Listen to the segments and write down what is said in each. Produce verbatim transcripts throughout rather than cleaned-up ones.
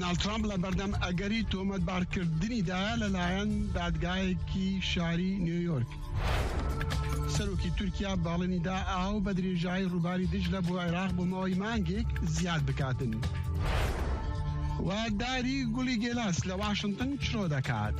دۆناڵد ترامپ لە بەردەم ئەگەری تۆمەتبارکردنیدا لەلایەن دادگایەکی شاری نیویۆرک. سەرۆکی تورکیا باڵێنیدا ئاو بە درێژایی ڕووباری دجلە بۆ عێراق بۆ ماوەی مانگێک زیاد بکاتن. و داری گوڵی گێلاس لە واشنگتن چرۆ دەکات.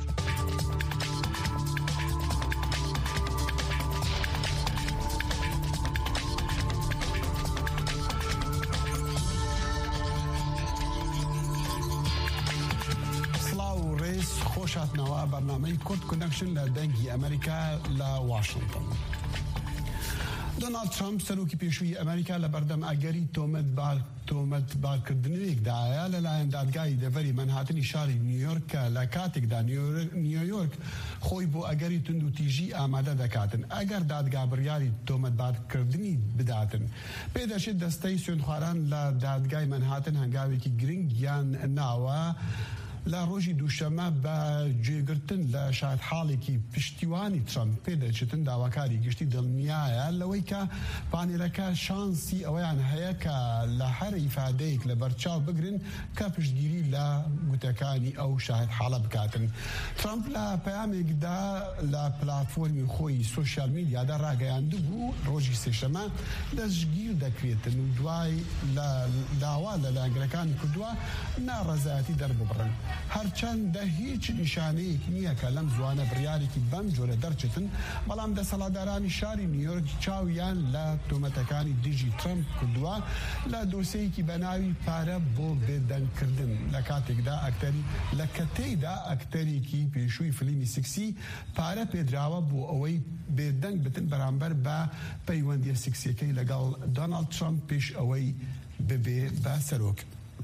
خۆشاتنەوە بەرنامەی کورد کۆنەکشن لە دەنگی ئەمریکا لە واشنگتن. دۆناڵد ترامپ سەرۆکی پێشووی ئەمریکا لە بەردەم ئەگەری تۆمەتبارکردنەوەیەکدایە لەلایەن دادگای دەڤەری مەنهاتنی شاری نیویۆرک لە کاتێکدا نیویۆرک خۆی بۆ ئەگەری تند و تیژی ئامادە دەکاتن ئەگەر دادگا بڕیاری تۆمەتبارکردنی بداتن. پێدەچێت دەستەی سوێندخواران لە دادگای مەنهاتن هەنگاوێکی گرنگیان ناوە لە ڕۆژی دووشەمە بە گوێگرتن لە شاید حاڵێکی پشتیوانی ترامپ پێدەچێتن داواکاری گشتی دڵنیایە لەوەی کە پانێرەکە شانسی ئەوەیان هەیە کە لە هەر ئیفادەیەک لە بەرچاو بگرن کە پشتگیری لە گوتەکانی ئەو شاید حاڵە بکاتن. ترامپ لە پەیامێکدا لە پلاتفۆرمی خۆی سۆشیال میدیادا ڕاگەیاندو بوو ڕۆژی سێشەمە دەستگیر دەکرێتن و دوای داوا لە لایەنگرەکانی کردووە ناڕەزایەتی دەرببڕن. هەرچەندە هیچ نیشانەیەک نییە کە لەم زوانە بڕیارێکی بەم جۆرە دەرچێتن، بەڵام دەسەڵاتدارانی شاری نیویۆرک چاویان لە تۆمەتەکانی دژی ترامپ کردووە لە دۆسەیەکی بەناوی پارە بۆ بێدەنگکردن لە کاتێکدا ئەکتەری لە کەتەیدا ئەکتەرێکی پێشووی فیلمی سکسی پارە پێدراوە بۆ ئەوەی بێدەنگ بتن بەرامبەر بە پەیوەندیە سکسیەکەی لەگەڵ دۆناڵد ترامپ پێش ئەوەی ببێ بە سەرۆک.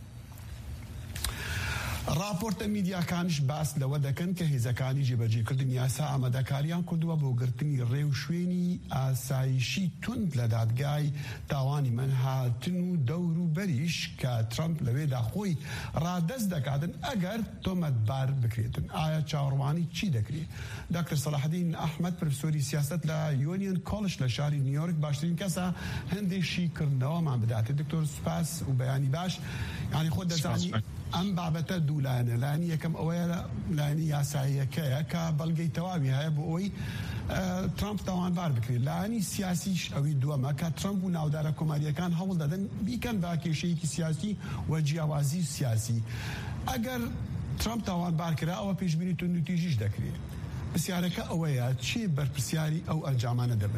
راپۆرتە میدیاکانش باس لەوە دەکەن کە هێزەکانی جێبەجێکردنی یاسا ئامادەکاریان کردووە بۆ گرتنی ڕێو شوێنی ئاسایشی تند لە دادگای تاوانی مەنهاتن و دەور و بەریش کە ترامپ لەوێدا خۆی ڕادەست دەکاتن ئەگەر تۆمەتبار بکرێتن. ئایا چاوەڕوانی چی دەکرێت؟ دکتۆر سەلاحەدین ئەحمەد پرۆفسۆری سیاست لە یۆنیۆن کۆڵج لە شاری نیویۆرک باشترین کەسە هەندێشی کردنەوەمان بداتێت. دکتۆر سوپاس و بەیانی باش. یعنی خۆ دەزانی ئەم بابەتە دوولانە، لانی یەکەم ئەوەیە لانی یاساییەکەیە کە بەڵگەی تەواوی هەیە بۆ ئەوەی ترامپ تاوانبار بکرێت. لانی سیاسیش ئەوی دووەمە کە ترامپ و ناودارە کۆماریەکان هەوڵ دەدەن بیکەن بە کێشەیەکی سیاسی و جیاوازی سیاسی. ئەگەر ترامپ تاوانبار کرا ئەوە پێشبینی تند و تیژیش دەکرێت. پرسیارەکە ئەوەیە چی بەرپرسیاری ئەو ئەنجامانە دەبن؟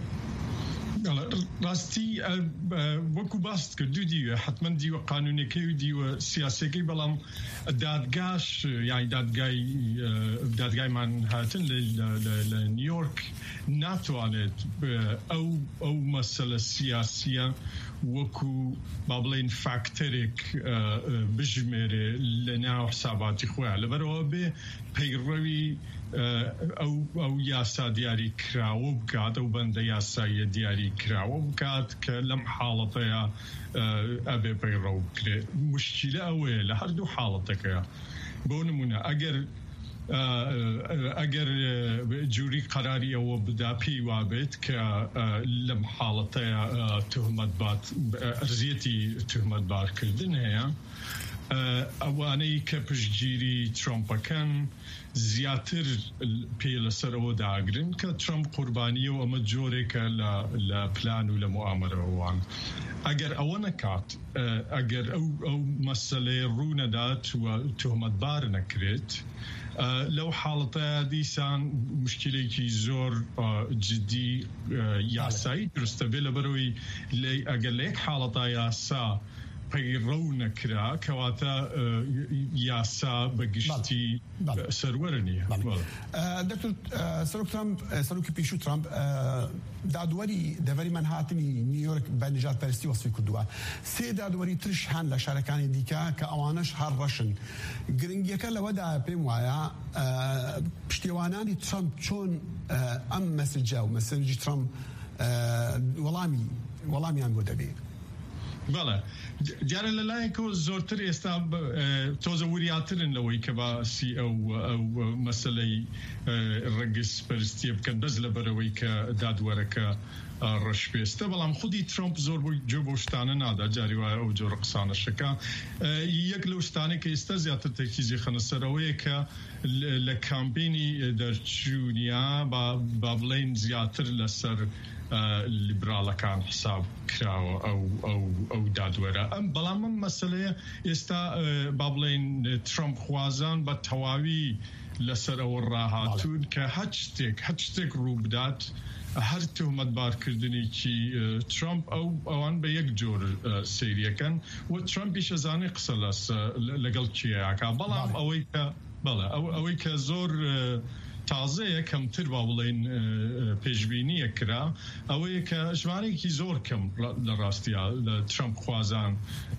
ڕاستی وەکو باست کرد دوو دیوە حتمما دیوە قانونەکەی و دیوە سیاسەکەی، بەڵام دادگاش یانی دادگای دادگایمان هاتن لە نیویۆرک ناتوانێت ئەو ئەو مەسەلە سیاسیە وەکو با بڵێن فاکتەرێک بژمێرێ لە ناو حساباتی خۆیان، لەبەرەوە بێ پەیڕەوی ئەو یاسا دیاری کراوە بکات، ئەو بەندە یاساییە دیاری کراوە بکات کە لەم حاڵەتەیە ئەبێ پەیڕەو بکرێت. مشکلە ئەوەیە لە هەردوو حاڵەتەکەیە. بۆ نمونە ئەگەر ئەگەر جووری قەراری ئەوە بدا پێی وابێت کە لەم حاڵەتەیە تۆمەتبات ئەرزیەتی تۆمەتبارکردن هەیە، ئەوانەی کە پشتگیری ترامپەکەن زیاتر پێ لەسەرەوە داگرن کە ترامپ قوربانیە و ئەمە جۆرێکە لە پلان و لە موامەرەوەوان. ئەگەر ئەوە نەکات، ئەگەر ئەو مەسەلەی ڕوونەدات و تۆمەتبار نەکرێت، لەو حاڵەتە دیسان مشکلێکی زۆر جدی یاسایی دروستە بێ، لەبەرەوەی ئەگەر لە یەک حاڵەتە یاسا پەیڕەو نەکرا کەواتە یاسا بەگشتی سەروەرە نییە. دکتۆر سەرۆک ترامپ سەرۆکی پێشوو ترامپ دادوەری دەڤەری مەنهاتنی نیویۆرک بە نژادپەرستی وەسفی کردووە. سێ دادوەری ترش هەن لە شارەکانی دیکە کە ئەوانەش هەر ڕەشن. گرنگیەکە لەوەدا پێم وایە پشتیوانانی ترامپ چۆن ئەم مەسەجە و مەسەجی ترامپ وەڵامی وەڵامیان بۆ دەبێت. بەڵێ دیارە لەلایەکەوە زۆرتر ئێستا تۆزە وریاترن لەوەی کە باسی ئەو مەسەلەی ڕەگەز پەرستیە بکەن بەس لەبەرەوەی کە دادوەرەکە ڕەشپێستە بەڵام خودی ترۆمپ زۆر بۆی جۆ بۆ شتانە نادا جاری وایە ئەو جۆرە قسانەشەکە یەک لەو شتانەی کە ئێستا زیاتر تەرکیزی خەنە سەرەوەیە کە لە کامپینی دەرچوونیا با بڵێن زیاتر لەسەر لیبراڵەکان حساب کراوە ئەو دادوەرە ئەم بەڵام ئەم مەسەلەیە ئێستا با بڵێن ترۆمپ خوازان بە تەواوی لەسەر ئەوە ڕاهاتوون کە هەچ شتێک هەچ شتێک ڕوو بدات هەر تۆمەتبارکردنێکی ترۆمپ ئەو ئەوان بە یەک جۆر سەیریەکەن و ترۆمپیش ئەزانێ قسە لەگەڵ کێیاکە بەڵام ئەوەی کە بەڵێ ئەوەی کە زۆر تازەیە کەمتر با بڵێن پێشبینیە کرا ئەوەیە کە ژمارەیەکی زۆر کەم لە ڕاستیە لە ترۆمپ خوازان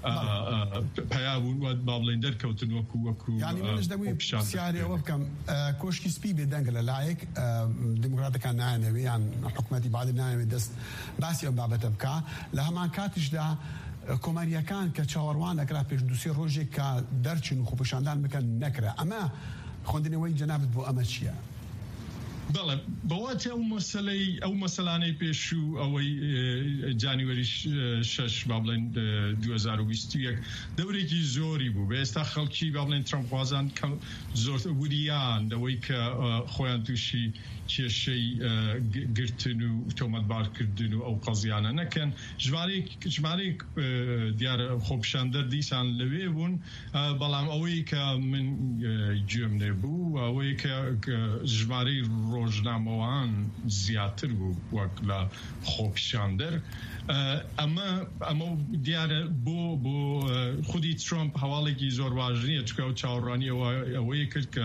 پەیابوون و با بڵێن دەرکەوتن وەکو وەکو سیارەوە بکەم کۆشکی سپی بێدەنگە لە لایەک دموکراتەکان نایەنەوێ یان حکوومەتی بعدی نایەوێت دەست باسی ئەم بابەتە بکە لە هەمان کاتیشدا کۆمەریەکان کە چاوەڕوان ئەکرا پێش دووسێ ڕۆژێک کە دەرچن و خۆپەشاندان بکەن نەکرا ئەمە خوێندنەوەی جەنابەت بۆ ئەمە چییە؟ بەڵێ بەواتی ئەو مەسەلەی ئەو مەسەلانەی پێشوو ئەوەی جانیوەری شەش با بڵێن دوو هەزار و بیست و یەک دەورێکی زۆری بوو بە ئێستا خەڵکی با بڵێن ترۆمپوازان زۆر وریان دەوەی کە خۆیان تووشی کێشەی گرتن و تۆمەتبارکردن و ئەو قەزیانە نەکەن ژمارەیەک دیارە خۆپیشاندەر دیسان لەوێ بوون بەڵام ئەوەی کە من گوێم لێبوو ئەوەی کە ژمارەی ڕۆژنامەوان زیاتر بوو وەک لە خۆپیشاندەر ئەمە ئەمە دیارە بۆ بۆ خودی ترۆمپ هەواڵێکی زۆر باش نییە چکە و چاوەڕوانی ئەوەیە کرد کە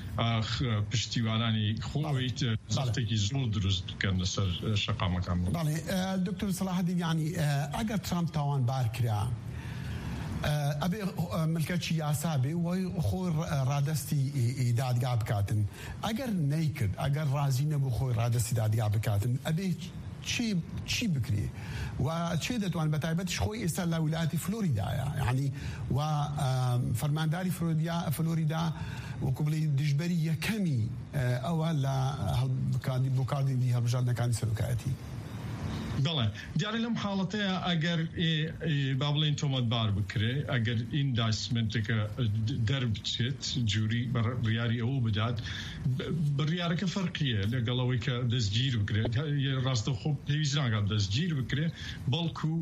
پشتیوانانی خۆی زەفتێکی زۆر دروست بکەن لەسەر شەقامەکان. بەڵێ دکتۆر سەلاحەدین یانی ئەگەر ترامپ تاوانبار کرا ئەبێ ملکەتی یاسا بێ وی خۆی ڕادستی دادگا بکاتن ئەگەر نەیکرد ئەگەر ڕازی نەبوو خۆی ڕادستی دادگا بکاتن ئەبێ چی چی بکرێ و چێ دەتوان بە تایبەتش خۆی ئێستا لە ویلایەتی فلۆریدایە یعنی و فەرمانداری فلۆریدا وەکو بڵێ دژبەری یەکەمی ئەوە لە بۆکاردی هەڵبژاردنەکانی سەرۆکایەتی. بەڵێ دیارە لەم حاڵەتەیە ئەگەر با بڵێن تۆمەتبار بکرێ ئەگەر ئینداسمنتەکە دەربچێت جووری بڕیاری ئەوە بدات بڕیارەکە فەرقیە لەگەڵەوەی کە دەستگیر بکرێت ڕاستەخۆ پێویست ناکات دەستگیر بکرێ بەڵکو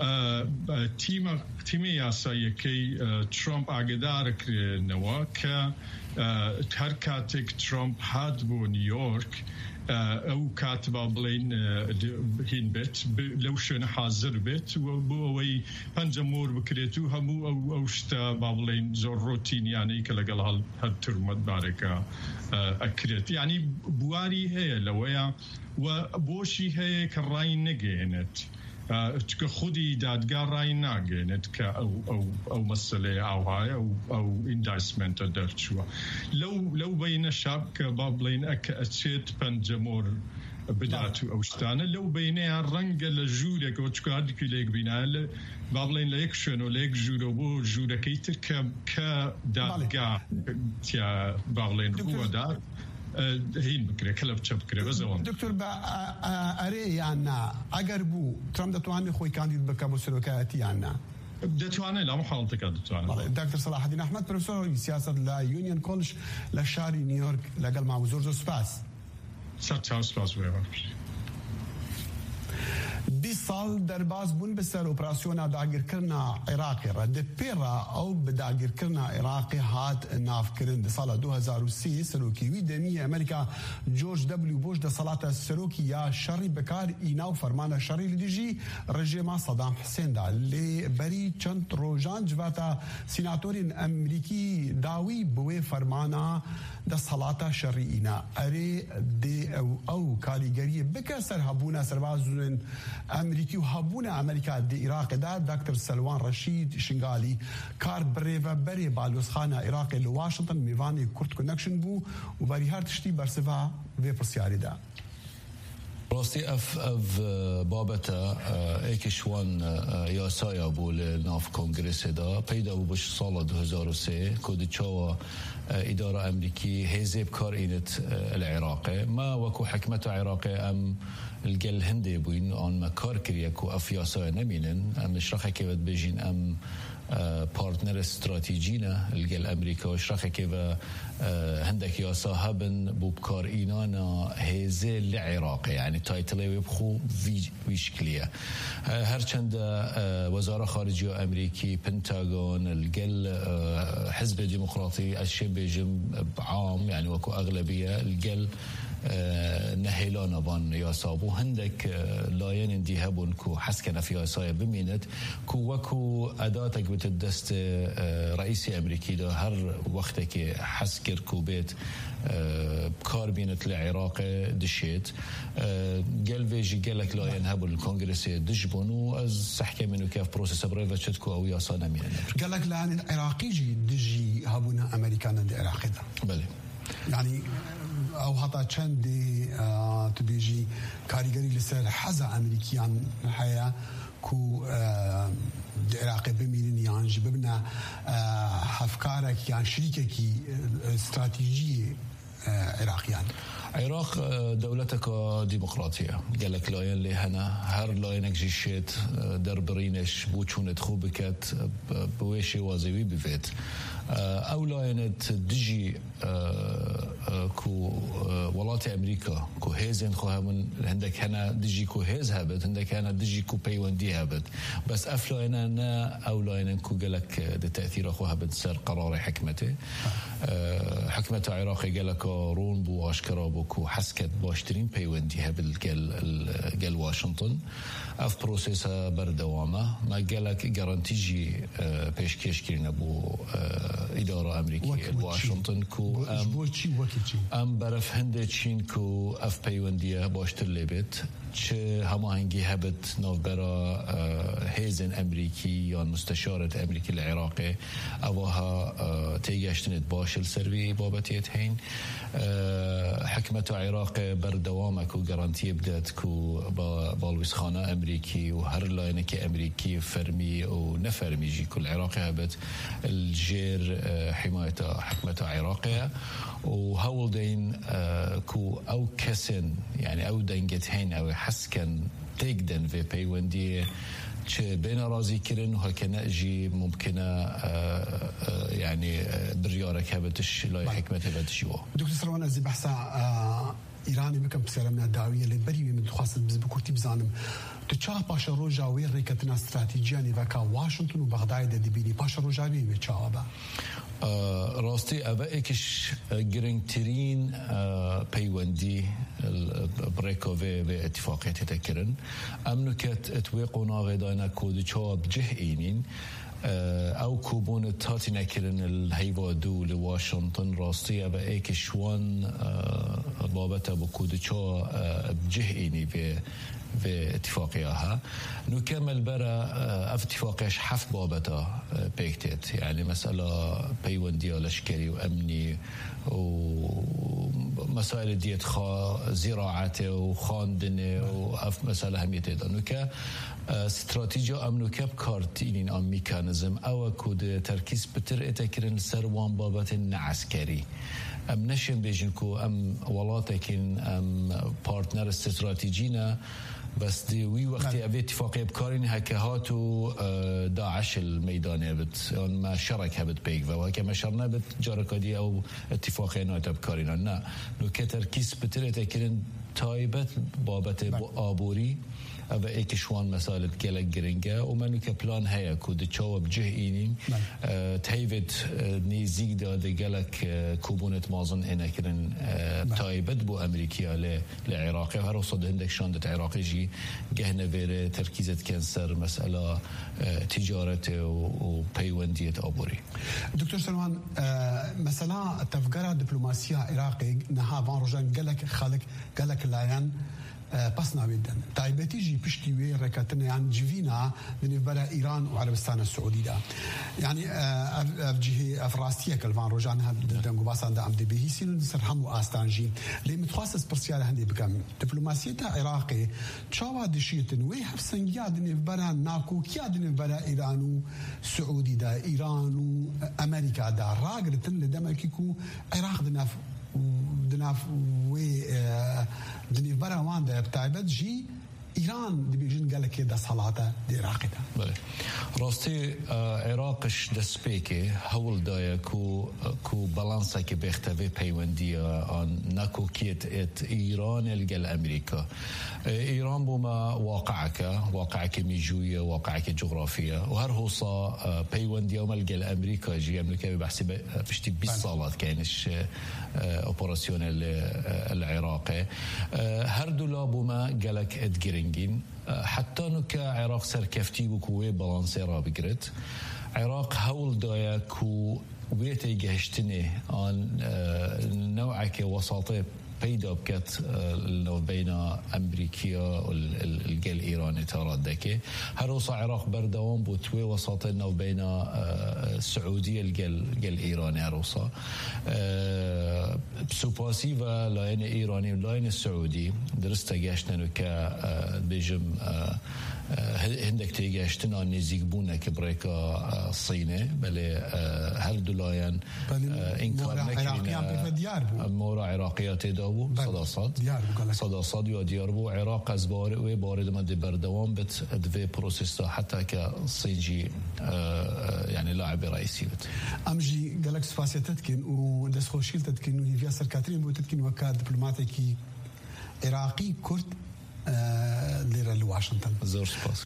تیمە یاساییەکەی ترۆمپ ئاگدارەکرێنەوە کە هەر کاتێک ترۆمپ هات بۆ نیویۆرک ئەو کاتبا بڵێن هین بێت لەو شوێنە حازر بێت بۆ ئەوەی پەنجە مۆر بکرێت و هەموو ئەو شتە با بڵێن زۆر ڕۆتینیانەی کە لەگەڵ هەر تورمەتبارێکە ئەکرێت یعنی بواری هەیە لەوەیە و بۆشی هەیە کە ڕای نەگەێنێت چکە خودی دادگا ڕای ناگەێنێت کە ئەو مەسەلەیە ئاوایە ئەو ئینداسمنتە دەرچووە لەو بەینە شاب کە با بڵێن ئەکە ئەچێت پەنجەمۆر بدات و ئەو شتانە لەو بینەیە ڕەنگە لە ژوورێکەوە چکە هەردووکی لە یەک بینایە با بڵێن لە یەک شوێنەوە لە یەک ژوورە بۆ ژوورەکەی تر کە دادگا با بڵێن ڕووەدات هین بکرێ کە لە بچە بکرێ بەزەوەم. دکتۆر بە ئەرێ یان نا ئەگەر بوو ترامپ دەتوانێت خۆی کاندید بکە بۆ سەرۆکایەتی یان نا؟ دەتوانێت لەم حاڵەتەکە دەتوانێت. دکتۆر سەلاحەدین ئەحمەد پرۆفێسۆری سیاسەت لە یونیۆن کۆلژ لە شاری نیویۆرک لەگەڵ ماوە زۆر زۆر سوپاس. سەر چاو سوپاس وێ. بیست ساڵ دەرباز بوون بەسەر ئۆپراسیۆنا داگیرکردنا عێراقی ڕە دەپێڕە ئەو بە داگیرکردنا عێراقی هات نافکردن لە ساڵە دوو هەزار و سێ سەرۆکیوی دەمی ئەمریکا جۆرج دەبلیو بۆش دەسەڵاتە سەرۆکی یا شەڕی بەکار ئینا و فەرمانە شەڕی لە دژی ڕژێما سەدام حسێندا لێ بەری چەند ڕۆژان جواتە سیناتۆرین ئەمریکی داوی بوێ فەرمانە دەسەڵاتە شەڕی ئینا ئەرێ دێ ئەو کاریگەریە بکە سەر هەبوونە سەربازن ئەمریکی و هەبوونە ئەمریکا دە عێراقدا دکتۆر سەلوان ڕەشید شنگالی کار برێڤە بەرێ بالۆزخانە عێراقی لە واشنگتن میوانی کورت کۆنەکشن بوو و بەری هەر تشتی بەرسڤا وێ پرسیاریدا. راستی اف اف بابتا ایکشوان یاسایا بول ناف کنگرس دا پیدا بو بش سال دو هزار و سه کود چوا اداره امریکی حزب کار اینت العراق ما وکو حکمت عراق ام الجل هندي بوين آن ما کار کریه کو اف یاسایا نمینن ام اشراخه که ود بجین ام بارتنر استراتيجينا الجل امريكا وشرخه كيف هندك يا صاحبن بوبكار اينانا هزه العراق يعني تايتل يبخو ويشكليه هرچند وزاره خارجيه امريكي بنتاغون الجل حزب الديمقراطي الشبه عام يعني وكو اغلبيه الجل نهيلانا بان ياسابو هندك لاين دي هبون كو حسكنا في ياسايا بمينت كو وكو اداتك بتدست رئيسي امريكي ده هر وقتك حسكر كو بيت بكار بينت العراق دشيت قال فيجي قال لك لاين هبون الكونغرس دجبون واز سحكي منو كيف بروسيس بريفا كو او ياسانا مين قال لك لان العراقي جي دجي هبونا امريكانا دي عراقي ده بله يعني او حتى چند آه تبيجي كاريگري لسر حزا امريكيان حياه كو آه العراق بميلين يعني جبنا آه افكارك يعني شريكك استراتيجيه آه عراقيان عراق دولتك ديمقراطية قال لك لاين اللي هنا هر لاينك جيشت دربرينش بوچونت خوبكت بويشي وازوي بفيت او لاينت دجي كو ولات امريكا كو هيزن خو همون عندك هنا دجي كو هيز هبت عندك هنا دجي كو بيوندي هبت بس اف لايننا او لاين كو قال لك التاثير خو هبت سر قرار حكمته حكمه عراقي قال لك رون بو اشكرا كو حسكت باشترين بيوندي هبل قال قال واشنطن اف بروسيسا بردوامه ما قالك جارانتيجي بيشكيش كيرنا بو اداره امريكيه واشنطن كو ام ام برف هند چین كو اف بيوندي باشتر لبت چه هماهنگی هبت نوبرا هيزن امريكي یا مستشارة امريكي العراقي اوها تيجاشتنت باشل سروي بابتيت هين حكمة عراق بردوامك و جارانتي بدات كو بالوسخانة امريكي وهر لاينك امريكي فرمي و نفرمي جي كل عراقي هبت الجير حماية حكمة عراقية وهول دين كو او كسن يعني او دينجت هين او حسكن تيقدن في بيوندي چه بين رازي كرن وهكذا جي ممكنه يعني بريارك هبتش لا حكمه هبتش يوا دكتور سروان از بحثا ایرانی بکم بسیار من دعویه لبری من خواست بز بکرتی بزنم تو چه پاش روزاوی رکتنا استراتژیانی و کا واشنطن و بغداد دبیری پاش روزاوی به چه آبا راستي أبائكش جرين ترين بيوندي بريكو في في اتفاقية تذكرن أمنكت اتوقنا غدانا كود شاب جهينين او كوبون تاتي نكرن الهيوا دو لواشنطن راستي أبائكش وان بابتا بكود شاب جهيني في في اتفاقيها نكمل برا اف اتفاقيش حف بابتا بيكتت يعني مسألة بيوندي لشكري وامني ومسائل ديت خا زراعته وخاندنه واف مسألة هميته دانوكا استراتيجيا امنوكا بكارتينين ام ميكانيزم او كود تركيز بتر اتكرن سروان بابت عسكري ام نشن بيجنكو ام ولاتكن ام بارتنر استراتيجينا بس دي وي وقت ابي اتفاقيه بكارين هكهات و داعش الميدانيه بت ما شرك هبت بيك وهكا ما شرنا بت جاركادي او اتفاقيه نايت بكارين لا لو كتركيز بتر تكرن تايبت بابت ابوري او ايكشوان مسائل كلا جرينجا ومن كبلان هيا كود تشاوب جهينين تايفت نيزيك دا دجالك كوبونت مازن انكرن تايبت بو امريكا للعراق وهر صد عندك شاندت عراقي جي جهنه فيره تركيزت كانسر مساله تجارته وبيونديه ابوري دكتور سلمان مثلا تفكر دبلوماسيه عراقي نها فان رجان قالك خالك قالك لايان پس ناویدن تایبەتی جی پشتی وێ ڕێکەوتنیان جڤینە لەنێوبەرە ئیران و عەرەبستانە سعودیدا یعنی ئەفجیهێ ئەفڕاستیە کەلڤان ڕۆژان هەر دەنگ و باساندا ئەم دەبێهیسین سەر هەموو ئاستانژی لێ متخواستە پرسیارە هەندێک بکەم دیپلۆماسیەتە عێراقێ چاوا دشیتن وێ هەفسەنگیا دنێوبەرە ناکۆکیا دنێوبەرە ئیران و سعودیدا ئیران و ئەمریکادا ڕاگرتن لە دەمەکی و عێراق دناف دناف وێ دنێوبەرە واندا بتایبەت ژی ئیران دەبێژن گەلێکێ دەسەڵاتە لێراقیدا ڕاستی عێراقش دەستپێکێ هەوڵدایە کو بەڵانسێکی بێختەبێ پەیوەندیە ئان نەکۆکیێت ئیرانێ لەگەڵ ئەمریکا ئیران بوومە واقعەکە واقعەکی میژوویە واقعەکی جغرافیە و هەر هۆسا پەیوەندیەومە لەگەڵ ئەمریکا ژی ئەمریکا بەحسی پشتی بیست ساڵات کەینش ئۆپۆراسیۆنە العێراقێ هەردوو لا بوومە گەلێک ئەدگرنگین حتى نوكا عراق سركفتي بكوي بالانسي رابقرت عراق هول دايا كو ويتي جهشتني عن نوعك وساطة بيدا بكت بين أمريكا والجل إيراني تردك هروس عراق بردوام بوتوي وساطنا وبين السعودية الجل جل إيراني هروسا بسوباسيفا لاين إيراني ولاين السعودي درست جاشنا كا بيجم هندك تيجاشتنا نزيق بونا كبريكا الصيني بل هل دولاين إنكار نكرنا مورا عراقيات دابو صداصات صداصات يا ديار بو عراق از بار و بارد ما بردوام بت ادوي بروسيس حتى كصينجي يعني لاعب رئيسي بت امجي جالكس فاسيتتكن ودس خوشيلتتكن وهي سركاترين بوتتكن وكاد دبلوماتيكي عراقي كرد ليرة لواشنطن زور سپاس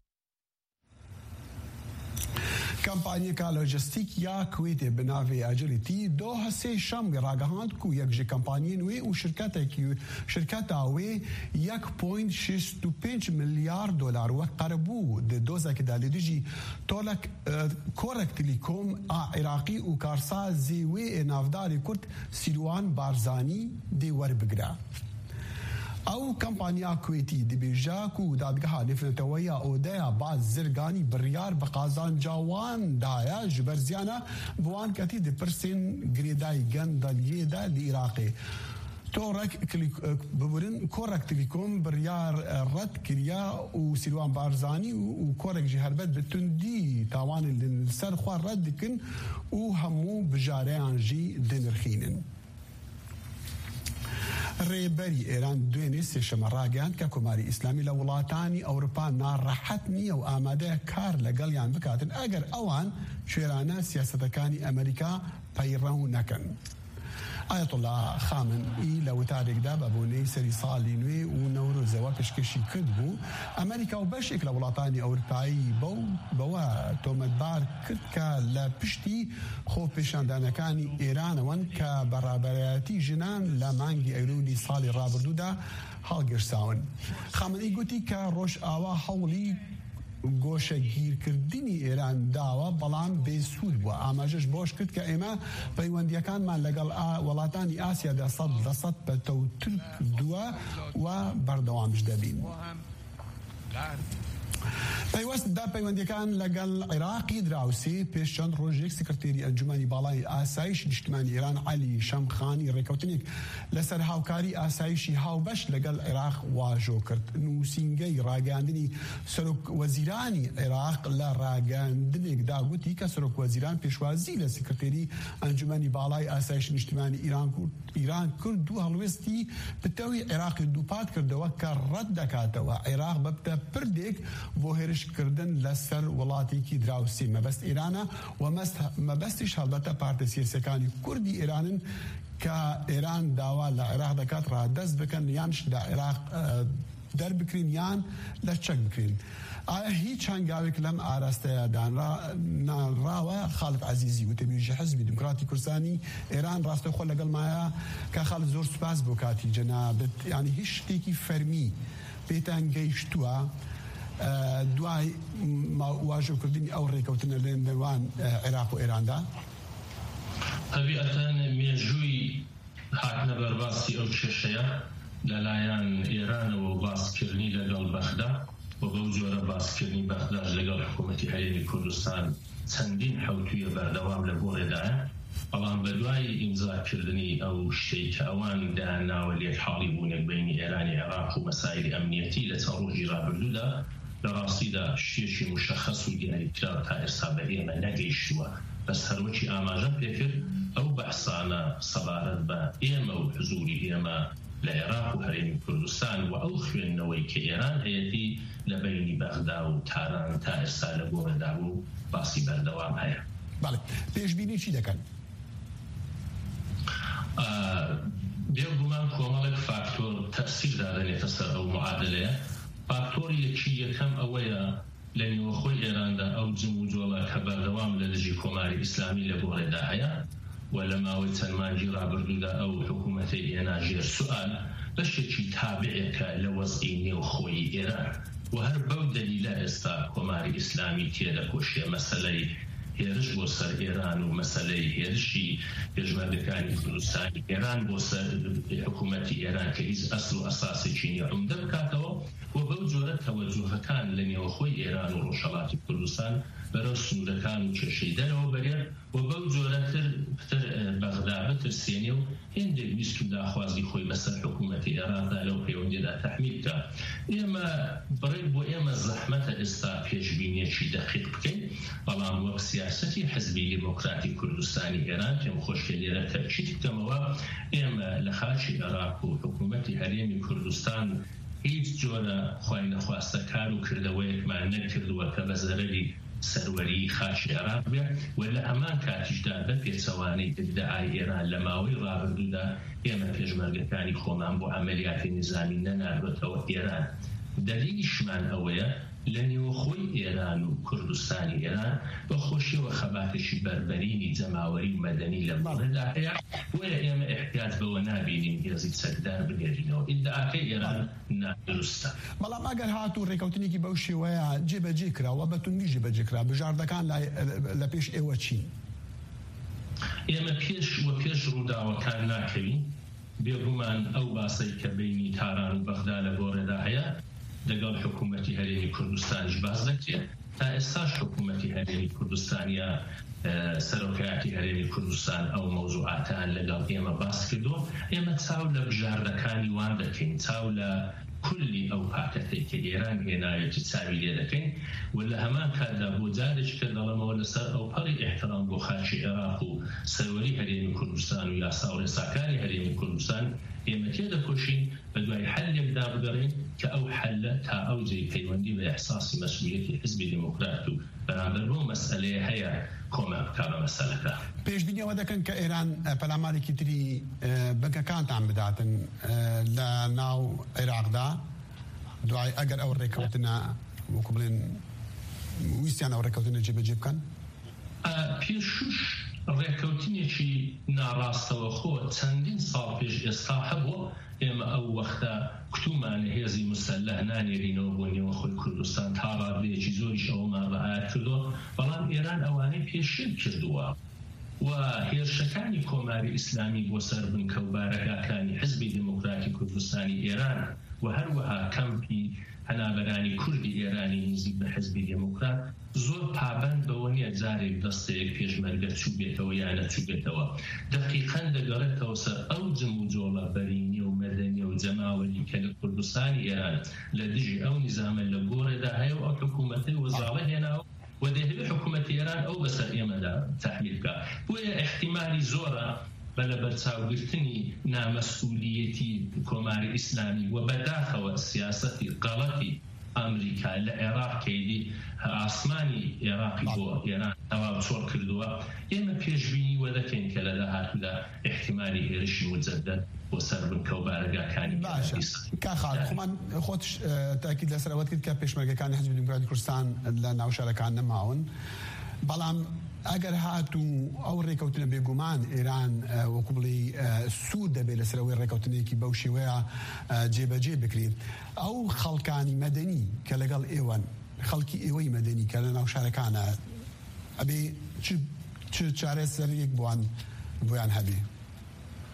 کمپانی کا لوجستیک یا کویت بناوی اجلیتی دو هسه شام راگهاند کو یک جه کمپانی نوی و شرکت کی شرکت اوی یک پوینت شش و پنج میلیارد دلار و قربو د دوزه که دالیدجی تولک کورک تلیکوم عراقی و کارسازی و نافدار کرد سیروان بارزانی دی ور بگرا او کمپانیا کویتی دی بیجاکو دادگاه نفرتویا او دیا بعض زرگانی بریار بقازان جوان دایا جبرزیانا بوان کتی دی پرسین گریدای گندلیه دا دی عراقی تورك ببرن كورك تليكوم بريار رد كريا وسلوان بارزاني وكورك جهربت بتندي تاوان السر خوار رد كن وهمو بجاريان جي دنرخينن ڕێبەری ئێران دوێنێ سێشەمە ڕاگەیاند کە کۆماری ئیسلامی لە وڵاتانی ئەوروپا ناڕەحەت نییە و ئامادەیە کار لەگەڵیان بکاتن ئەگەر ئەوان شوێرانە سیاسەتەکانی ئەمریکا پەیڕەو نەکەن. ئاەت الله خامنئی لە وتارێکدا بە بۆنەی سەری ساڵی نوێ و نەورۆزەوە پێشکەشی کرد بوو ئەمریکا و بەشێک لە وڵاتانی ئەوروپایی بەو بەوە تۆمەتبار کرد کە لە پشتی خۆ پیشاندانەکانی ئێرانەوەن کە بەڕابەرایەتی ژنان لە مانگی ئەیلولی ساڵی ڕابردوودا هەڵگرساون. خامنئی گوتی کە ڕۆژ ئاوا هەوڵی گۆشە گیرکردنی ئێران داوە بەڵام بێسوود بووە ئاماژەش بۆش کرد کە ئێمە پەیوەندیەکانمان لەگەڵ وڵاتانی ئاسیادا سەد لە سەد بەتەوتر کردووە و بەردەوامش دەبین. پەیوەستدا پەیوەندیەکان لەگەڵ عێراقی دراوسێ پێش چەند ڕۆژێک سکرتێری ئەنجومەنی باڵای ئاسایشی نیشتیمانی ئێران عەلی شەمخانی ڕێکەوتنێک لەسەر هاوکاری ئاسایشی هاوبەش لەگەڵ عێراق واژۆ کرد. نووسینگەی ڕاگەاندنی سەرۆک وەزیرانی عێراق لە ڕاگەاندنێکدا گوتی کە سەرۆک وەزیران پێشوازی لە سکرتێری ئەنجومەنی باڵای ئاسایشی نیشتیمانی ئیران کرد و هەڵوێستی پتەوی عێراقی دووپات کردەوە کە ڕەت دەکاتەوە عێراق ببتە پردێک بۆ هێرشکردن لەسەر وڵاتێکی دراوسی مەبەست ئێرانە و مەبەستیش هەڵبەتە پارتە سیاسیەکانی کوردی ئێرانن کە ئێران داوا لە عێراق دەکات ڕادەست بکەن یانش لە عێراق دەربکرین یان لە چەک بکرین. ئایا هیچ هەنگاوێک لەم ئاراستەیە دانراوە؟ خالد عەزیزی وتەبێژی حزبی دموکراتی کوردستانی ئێران ڕاستەوخۆ لەگەڵمایە کە خالد زۆر سوپاس بۆ کاتی جەنابەت ینی هیچ شتێکی فەرمی پێتان گەیشتووە دوای واژۆکردنی ئەو ڕێکەوتنە لە نێوان عێراق و ئێراندا؟ طبیعەتەن مێژووی هاتنە بەرباسی ئەو کێشەیە لەلایەن ئێرانەوە و باسکردنی لەگەڵ بەغدا و بەو جۆرە باسکردنی بەغداش لەگەڵ حکوومەتی هەرێمی کوردستان چەندین حوتویە بەردەوام لە گۆڕێدایە، بەڵام بە دوای ئیمزاکردنی ئەو شتەی کە ئەوان داناوە لێکحاڵی بوونێک بینی ئێرانی عێراق و مەسایلی ئەمنیەتی لە چەند ڕۆژی ڕابردوودا لە ڕاستیدا شتێکی مشەخەص و دیاریکرا تا ئێستا بە ئێمە نەگەیشتووە، بەس هەروەکی ئاماژەم پێکرد ئەو بەحسانە سەبارەت بە ئێمە و حزوری ئێمە لە عێراق و هەرێمی کوردستان و ئەو خوێندنەوەی کە ئێران هەیەتی لە بینی بەغدا و تاران تا ئێستا لە گۆڕێدا بوو باسی بەردەوام هەیە. بەڵێ پێشبینی چی دەکەن؟ بێگومان کۆمەڵێک فاکتۆر تەسیر دادەنێتە سەر ئەو معادلەیە. فاکتۆری یەکی یەکەم ئەوەیە لە نێوەخۆی ئێراندا ئەو جم و جۆڵە کە بەردەوام لە دژی کۆماری ئیسلامی لە گۆڕێدا هەیە و لە ماوەی چەند مانگی ڕابردوودا ئەو حکوومەتەی هێناژێر سوئال بەشێکی تابعێکە لە وەزعی نێوخۆیی ئێران و هەر بەو دەلیلە ئێستا کۆماری ئیسلامی تێدەکۆشێ مەسەلەی هێرش بۆ سەر ئێران و مەسەلەی هێرشی پێشمەرگەکانی کوردستانی ئێران بۆ سەر حکوومەتی ئێران کە هیچ ئەسڵ و ئەساسێکی نییە عومدە بکاتەوە و بەو جۆرە تەوەجوهەکان لە نێوەخۆی ئێران و ڕۆژهەڵاتی کوردستان بەرەو سنوورەکان و کێشەی دەرەوە بەرێر و بەو جۆرەتر پتر بەغدا بترسێنێ و هێندێک ویست و داخوازی خۆی بەسەر حکوومەتی ئێراندا لەو پەیوەندیدا تەحمیل بکە. ئێمە بڕێک بۆ ئێمە زەحمەتە ئێستا پێشبینیەکی دەقیق بکەین، بەڵام وەک سیاسەتی حزبی دیموکراتی کوردستانی ئێران پێم خۆشکە لێرە تەرکیز بکەمەوە ئێمە لە خاچی عێراق و حکوومەتی هەرێمی کوردستان هیچ جۆرە خوای نەخواستە کار و کردەوەیەکمان نەکردووە کە بە زەرەری سەروەری خاچی عێراق بێ و لە هەمان کاتیشدا بە پێچەوانەی ئیدعای ئێران لە ماوەی ڕابردوودا ئێمە پێشمەرگەکانی خۆمان بۆ عەمەلیاتی نظامی نەناردوێتەوە ئێران. دەلیلیشمان ئەوەیە لە نێوەخۆی ئێران و کوردستانی ئێران بە خۆشیەوە خەباتێکی بربەرینی جەماوەری و مەدەنی لە ماڵەدا هەیە وەیە ئێمە احتیاج بەوە نابینین هێزی چەکدار بگەێنینەوە. ئیدعاکەی ئێران نادروستە. بەڵام ئەگەر هاتوو ڕێکەوتنێکی بەو شێوەیە جێبەجێ کراوە بە توندی جێبەجێ کرا بژاردەکان لە پێش ئێوە چین؟ ئێمە پێش وە پێش ڕووداوەکان ناکەوین. بێگومان ئەو باسەی کە بینی تاران و بەغدا لە گۆڕێدا هەیە لەگەڵ حکوومەتی هەرێمی کوردستانیش باز دەکرێت. تا ئێستاش حکوومەتی هەرێمی کوردستانیا سەرۆکایەتی هەرێمی کوردستان ئەو مەوزوعاتان لەگەڵ ئێمە باس کردووە. ئێمە چاو لە بژاردەکانی وان دەکەین، چاو لە کولی ئەو پاکەتەی کە ئێران هێناوێتی چاوی لێ دەکەین و لە هەمان کاتدا بۆ جارێک کە دەڵێمەوە لەسەر ئەو پەڕی ئێحترام بۆ خاچی عێراق و سەروەری هەرێمی کوردستان و یاسا و ڕێساکانی هەرێمی کوردستان ئێمە تێدەکۆشین بە دوای حەلێکدا بگەڕین کە ئەو حەلە تا ئەو جێی پەیوەندی بە ئیحساسی مەسئولیەتی حزبی دموکرات و بەرامبەر بۆ مەسئلەیە هەیە کۆمە بکا بە مەسەلەکە. پێشبینیەوە دەکەن کە ئێران پەلامارێکی تری بەنکەکانتان بداتن لە ناو عێراقدا دوای ئەگەر ئەو ڕێکەوتنە وەکو بڵێن ویستیان ئەو ڕێکەوتنە جێبەجێ بکەن؟ پێشوش ڕێکەوتنێکی ناڕاستەوە خۆ چەندین ساڵ پێش ئێستا هەبووە. ئێمە ئەو وەختە کتومانە هێزی مسەلەح نانێرینەوە بۆ نێوەخۆی کوردستان تا ڕادەیەکی زۆریش ئەوەمان ڕەعایەت کردووە، بەڵام ئێران ئەوانەی پێشێل کردووە و هێرشەکانی کۆماری ئیسلامی بۆ سەر بنکە و بارەگاکانی حزبی دموکراتی کوردستانی ئێران و هەروەها کەمپی هەنابەرانی کوردی ئێرانی نزیک بە حزبی دموکرات زۆر پابند بەوە نیە جارێک دەستەیەک پێشمەرگە چوو بێتەوە یان نەچوو بێتەوە. دەقیقەن دەگەڕێتەوە سەر ئەو جم و جۆڵە بەرینی و مەدەنی و جەماوەری کە لە کوردستانی ئێران لە دژی ئەو نیزامە لە گۆڕێدا هەیە و ئەو حکوومەتەی وەزاڵە هێناوە و دەهێوێت حکوومەتی ئێران ئەو بەسەر ئێمەدا تەحمیل بکات. بۆیە احتیمالی زۆرە بە لە بەرچاوگرتنی نامەسئولیەتی کۆماری ئیسلامی و بەداخەوە سیاسەتی غەڵەتی ئەمریکا لە عێراق کەیدی ئاسمانی عێراقی بۆ ئێران تەواو چۆڵ کردووە. ئێمە پێشبینی وە دەکەین کە لە داهاتوودا احتیمالی هێرشی مجەدەد بۆ سەر بنکە و بارەگاکانی کاخات خۆمان خۆت تاکید لەسەر ئەوەت کرد کە پێشمەرگەکانی حزبی دموکراتی کوردستان لە ناو شارەکان نەماون، بەڵام ئەگەر هاتوو ئەو ڕێکەوتنە بێگومان ئێران وەکو بڵێ سوود دەبێت لەسەرەوەی ڕێکەوتنێکی بەو شێوەیە جێبەجێ بکرێت. ئەو خەڵکانی مەدەنی کە لەگەڵ ئێوەن خەڵکی ئێوەی مەدەنی کە لە ناو شارەکانە ئەبێ چ چارەسەرێک بۆیان بۆیان هەبێ؟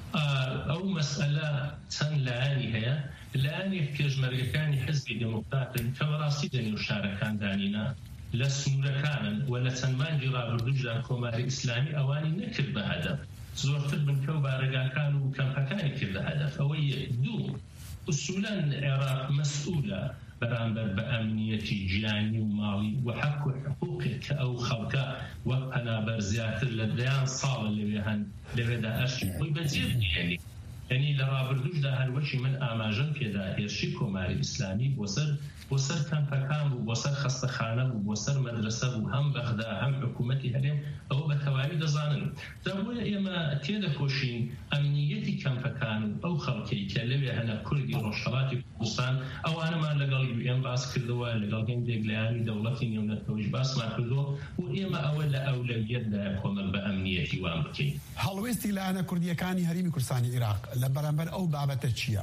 ئەو مەسئلە چەند لایانی هەیە. لایانی پێشمەرگەکانی حزبی دموکراتن کە بەڕاستی دەنێو شارەکان دانینا لە سنوورەکانن و لە چەند مانگی ڕابردووشدا کۆماری ئیسلامی ئەوانی نەکرد بە هەدەف، زۆرتر بنکە و بارەگاکان و کەمپەکانی کرد بە هەدەف. ئەوەی دوو ئوسوولەن عێراق مەسئولە بەرامبەر بە ئەمنیەتی گیانی و ماڵی و حەق و حقوقێک کە ئەو خەڵکە وەک پەنابەر زیاتر لە دەیان ساڵە لەوێ هەن لەوێدا ئەرشی خۆی بەجێ بهێنی. یعنی لە ڕابردووشدا هەروەشی من ئاماژەم پێدا هێرشی کۆماری ئیسلامی بۆ سەر بۆ سەر کەمپەکان بوو، بۆ سەر خەستەخانە بوو، بۆ سەر مەدرسە بوو، هەم بەغدا هەم حکوومەتی هەرێم ئەوە بە تەواوی دەزانن. دەبووە ئێمە تێدەکۆشین ئەمنیەتی کەمپەکان و ئەو خەڵکەی کە لەوێ هەنە کوردی ڕۆژهەڵاتی کوردستان ئەوانەمان لەگەڵ یو ئێم باس کردەوە، لەگەڵ هێندێک لایانی دەوڵەتی نێونەتەوەیش باسمان کردەوە و ئێمە ئەوە لە ئەولەویەتدا کۆمەک بە ئەمنیەتی وان بکەین. هەڵوێستی لایەنە کوردیەکانی هەرێمی کوردستانی عێراق لە بەرامبەر ئەو بابەتە چییە؟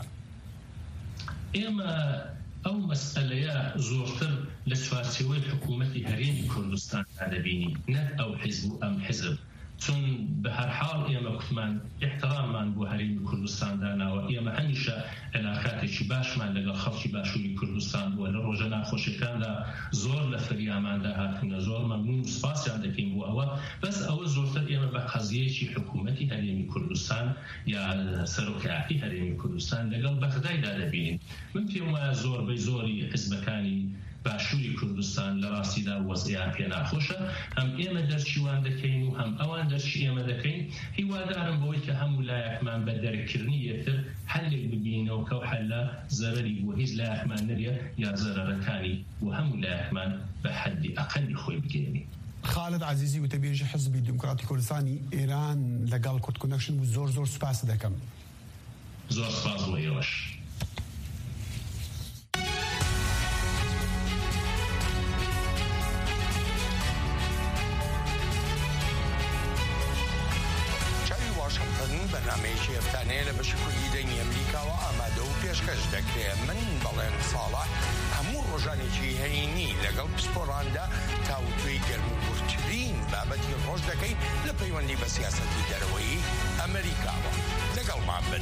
ئێمە ئەو مەسئلەیە زۆرتر لە چوارچێوەی حکوومەتی هەرێمی کوردستاندا دەبینی، نەک ئەو حیزب و ئەم حیزب. چون بە هەر حاڵ ئێمە کوتمان احتراممان بۆ هەرێمی کوردستان داناوە، ئێمە هەمیشە علاقاتێکی باشمان لەگەڵ خەڵکی باشووری کوردستان بووە. لە ڕۆژە ناخۆشیەکاندا زۆر لە فەریاماندا هاتنە، زۆر مەمنون و سوپاسیان دەکەین بۆ ئەوە. بەس ئەوە زۆرتر ئێمە بە قەزیەیەکی حکوومەتی هەرێمی کوردستان یا سەرۆکایەتی هەرێمی کوردستان لەگەڵ بەغدایدا دەبینین. من پێم وایە زۆربەی زۆری حیزبەکانی باشووری کوردستان لە ڕاستیدا وەزعیان پێ ناخۆشە، هەم ئێمە دەرچیوان دەکەین و هەم ئەوان دەرچی ئێمە دەکەین. هیوادارم بەوەی کە هەموو لایەکمان بە دەرکردنی یەکتر هەلێک ببینەوە کە ئەو حەلە زەرەری بۆ هیچ لایەکمان نەریە یا زەرەرەکانی بۆ هەموو لایەکمان بە حەدی ئەقەلی خۆی بگەێنی. خالد عزیزی وتەبێژی حزبی دموکراتی کوردستانی ئێران لەگەڵ کورد کۆنەکشن بوو، زۆر زۆر سوپاس دەکەم. زۆر سوپاس بۆ ئێوەش. بەنامەیەکی هەفتانەیە لە بەشی کوردی دەنگی ئەمریکاوە ئامادە و پێشکەش دەکرێت. من بەڵێن ساڵح هەموو ڕۆژانێکی هەینی لەگەڵ پسپۆڕاندا تاوتوێی گەرموگورترین بابەتی ڕۆژ دەکەین لە پەیوەندی بە سیاسەتی دەرەوەی ئەمریکاوە. لەگەڵمان بن.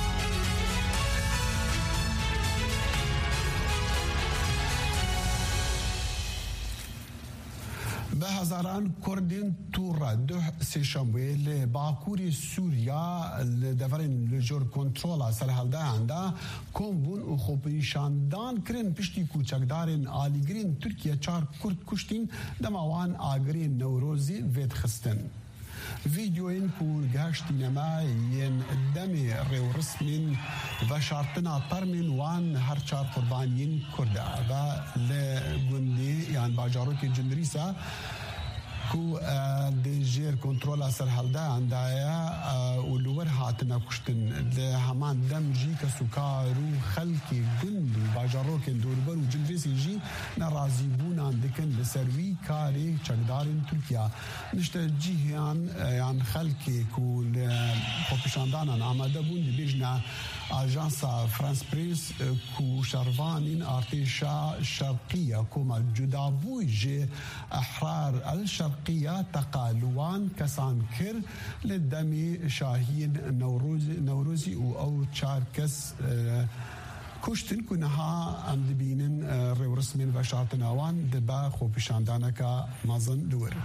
بە هەزاران کوردین تووڕە دو سێشەمبێ لە باکووری سووریا لە دەڤەرین لە ژۆر کۆنترۆڵا سەرهەڵدایاندا کۆمبوون و خۆپەیشاندان کرن پشتی کوچەکدارên ئالیگرین تورکیا چار کورد کوشتین دەماوان ئاگرین نەورۆزی vêt xistin. Vîdyoyên ku gehiştî nemayên demê rêwrismên veşartina termên wan her çar qurbaniyên Kurd e ve li gundê yan bajarokê Cindrîsa ku di jêr kontrola serhildeyan de ye û li wir hatine kuştin li heman dem jî kesûkar û xelkê gund û bajarokên dûrber û Cindrîsê jî nerazîbûnan dikin li ser wî karê çekdarên Tirkiye. Nişte cîhan yan xelkê ku li xwepêşandanan amade bûn dibêjne Ajansa France Press ku şervanên artêşa şerqiya koma cudabûyî ji ehrar el şerqiya teqalûwan kesan kir li demê şahiyên Newrozî û ew çar kes kuştin ku niha em dibînin rêwrismên veşartina wan dibe xwepêşandaneka mezin li wir.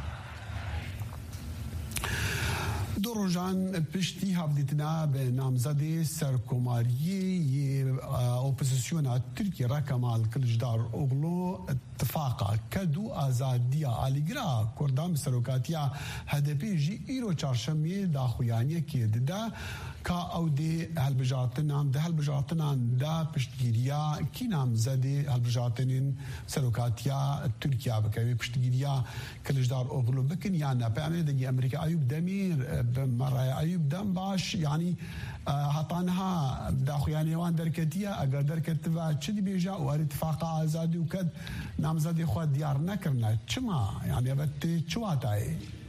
دو روژان پشتی هفدیتنا به نامزدی سرکوماریی اپوزیسیونا ترکیه را کمال کلجدار اوغلو اتفاقا کدو آزادیا آلیگرا کردام سروکاتیا هدپی جی ایرو چارشمی داخویانی که دیده که او دی هلبجاتنان ده هلبجاتنان ده پشتگیریا کی نامزدی هلبجاتنین سروکاتیا ترکیه بکوی پشتگیریا کلجدار اوغلو بکن یا نه پیامه دنگی امریکا ایوب دمیر بمرای ایوب دم باش یعنی هطانها داخویانی وان درکتیه اگر درکت و چه دی بیجا و اتفاق آزادی و کد نامزدی خود دیار نکرنه چما یعنی ابت چواتای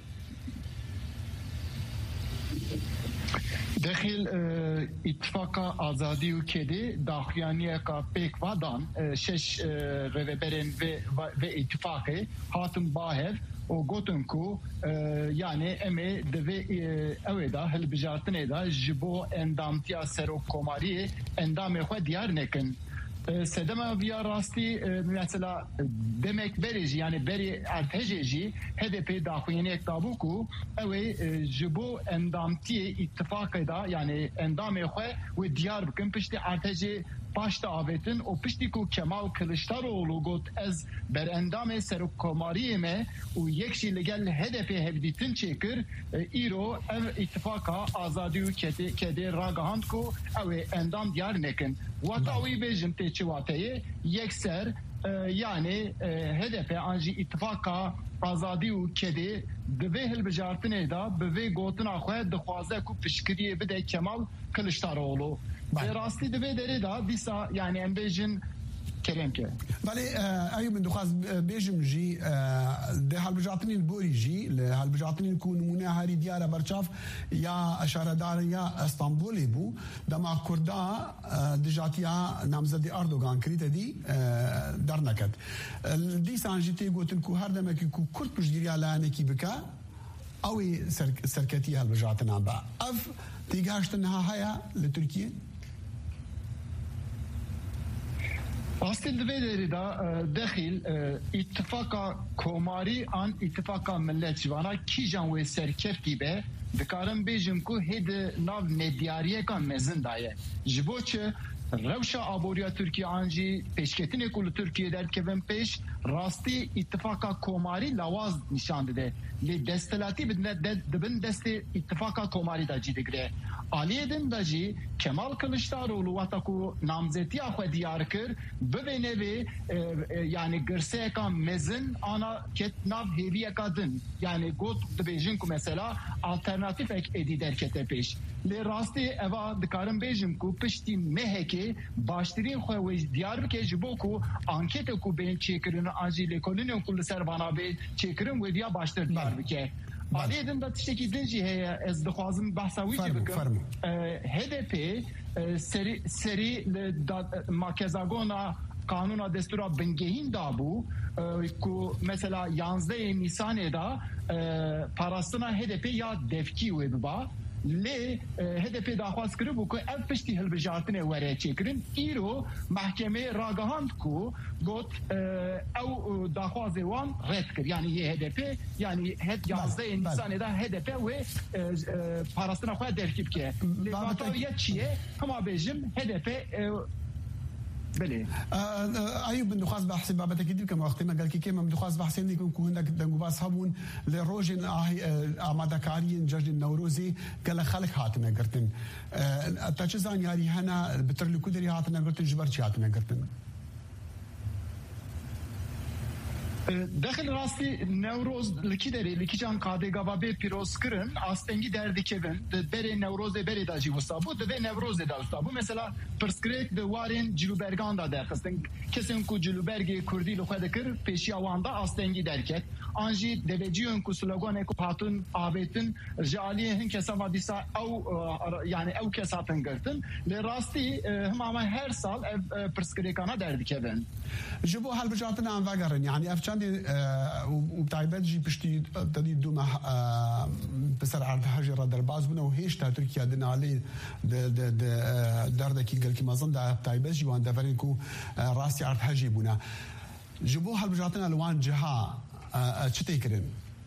داخل اتفاق آزادی و کدی داخویانی کا پیک وادان شش روبرن و و اتفاقی هاتم باهر و گوتن کو یعنی امی دوی اویدا هلبجارتنه دا جبو اندامتیا سرو کماری اندام خود دیار نکن سدما بیا راستی مثلا demek berici yani beri ertejeci H D P daxuyeni ektabu ku ev jibo endamtiye ittifakı da yani endamı xwe ve diyar bikin pişti erteci başta avetin o pişti ku Kemal Kılıçdaroğlu got ez ber endamı serok komariyeme u yekşi legel H D P hevditin çekir iro ev ittifaka azadi ülkede kede ragahand ku ev endam diyar nekin vatawi bejim te çivateye yekser yani H D P anji ittifaka azadi û kedê divê hilbijartinê da bi vê gotina xwe dixwaze ku piştgiriyê bide Kemal Kılıçdaroğlu. Vê rastî divê derê da dîsa yani em bêjin kelemke. بله ایوب من دخواست بیشم جی ده هالبجاتنی البوری جی له هالبجاتنی کو نمونه هری دیاره برچاف یا اشاره دار یا استانبولی بو دما کردا دجاتیا نامزدی اردوغان کریت دی در نکد دی سانجیتی گوتن کو هر دمه کو کرد پشگیری لانه کی بکا اوی سرکتی هالبجاتنا با اف تیگاشتنها هيا لترکیه Aslında devleri da dahil ittifaka komari an ittifaka millet civana kijan ve serkef gibi dikarim bejim ku hed nav medyariye kan mezin daye jiboçe Revşa aboriya Türkiye anji peşketine kulu Türkiye derkevin peş rasti ittifaka komari lavaz nişandı de li destelati bin deste ittifaka komari da cidigre Aliye'den daci Kemal Kılıçdaroğlu vataku namzeti ahve diyar kır be nevi yani gırseyeka mezin ana ket nav heviye kadın yani got dibejin ku mesela alternatif ek edi derkete peş li rasti eva dikarim bejim ku pişti meheke baştirin xwe Diyarbakır jibo ku ankete ku ben çekirin acil ekonominin kulu servana be çekirin ve diya baştır Diyarbakır. Aliye'den da tişteki dinci heye ez dixwazim bahsa wî jî bikim H D P seri seri makezagona kanuna destura bingehîn da bû ku mesela yanzdeyê Nîsanê da parastina H D P ya devkî wê biba لی هدف داخواست کرد بو که اف پشتی هلبجارتنه وره چکرین ایرو محکمه راگهاند کو گوت او داخواست وان رد کرد یعنی یه هدف یعنی هد یازده انسان دا هدف و پاراستنا خواه درکیب که لیواتاویت چیه هما بیجم هدف بله ایوب من دخواست بحثی بابت کدی که وقتی ما قال کی من دخواست بحثی نیکون کو هندک دنگو باس همون لروجن آماده کاری جشن نوروزی قال خلق هاتنه گرتن تا چه زان یاری هنا بترلی کدری هاتنه گرتن جبر چی هاتنه گرتن داخل راستی نوروز لکی داری لکی جان کاده گوابه پیروز کرن آستنگی دردی کهون بره نوروز بره داجی وستابو دو نوروز دا وستابو مثلا پرسکریک دوارین جلوبرگان دا درخستن کسین کو جلوبرگی کردی لخواه دکر پیشی آوان دا آستنگی درکت آنجی دوجیون کو سلوگان کو پاتون آبیتن جالیه هن کسا مادیسا او yani او کساتن گرتن لراستی هم اما هر سال پرسکریکانا دردی کهون جبو هل بجاتنا عن وقرن يعني أفشاندي وبتعبد جي بشتي تدي دوما بسر عرض هجرة درباز بنا وهيش تا تركيا دنا عليه دردكي قال كي ما ظن دا بتعبد جي وان دافرين كو راسي عرض هجي بنا جبو هل بجاتنا الوان جها چتيكرن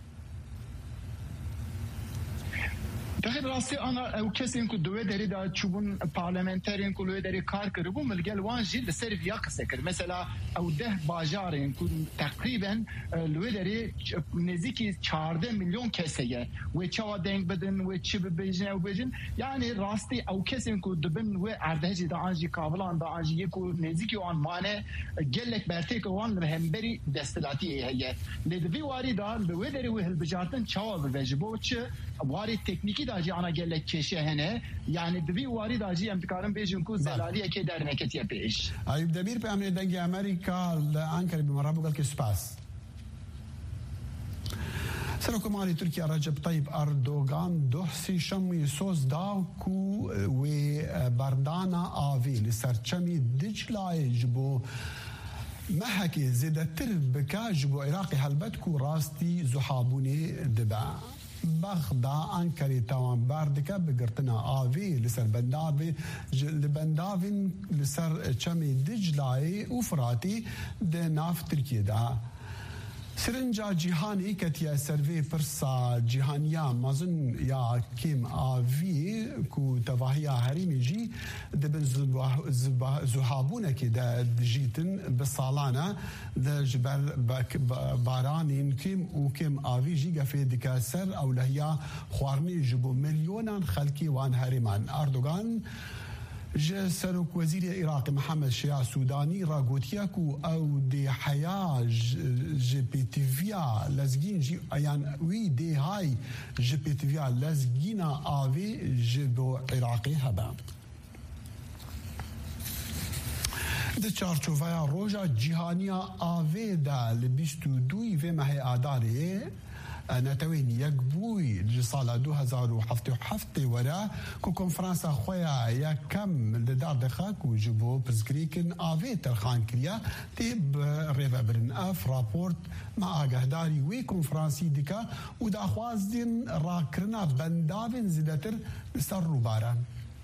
داخل راستی آن او کسی اینکو دوی داری دا چوبون پارلمنتری اینکو دوی داری کار کرده بو ملگل وان جیل سر ویا قصه کرد مثلا او ده باجار اینکو تقریبا دوی داری نزدیکی چهارده میلیون کسیه و چوا دنگ بدن و چی ببیجن او ببیجن یعنی راستی او کسی اینکو دبن و اردهجی دا آنجی کابلان دا آنجی یکو نزدیکی وان مانه گلک برتی که وان همبری دستلاتی هیه لدوی واری دا دوی داری و هلبجاتن چوا ببیجن بو چه واری تکنیکی داجی آنا گلک کشه هنه یعنی دوی واری داجی امتکارم بیجن کو زلالیه که در نکتیه پیش ایوب دبیر په امنیت دنگی امریکا لانکر بمرابو قال که سپاس سرکماری ترکیه رجب طیب اردوغان دوحسی شمی سوز داکو و بردانا آوی لسرچمی دجلای جبو محكي زيدتر بكا جبو عراقي هلبتكو راستي زحابوني دبا بغدا أنكري تاوان باردكا بقرتنا آفي لسر بندافي لبندافين لسر چمي دجلاي وفراتي ده ناف تركيا دا سرنجا جيهاني كتيا سيرفي برسا جيهانيا مازن يا كيم آفي كو تواهيا هريمي جي دبن زهابونا كده جيتن بصالانة ده جبال بارانين كيم وكيم آفي جي قفي دكا سر أو لهيا خوارني جبو مليونان خلقي وان هريمان أردوغان جا سروك وزير العراق محمد شيع سوداني راغوتياكو او دي حياة جي بي تي فيا لازجين جي ايان وي دي هاي جي بي تي فيا لازجينا آفي جدو عراقي هبا ده چارچوفایا روژا جیهانیا آوی دا لبیستو دوی و مهی آداره نتوين يقبوي لصالة دو هزار وحفتي وحفتي ورا كو كونفرانسا خويا يا كم لدار دخاك وجبو بزكريكن آفي ترخان كريا تيب ريفا برن اف رابورت مع اقهداري وي كونفرانسي ديكا ودا خوازدين راكرنا بندافن زيدتر لسر روباران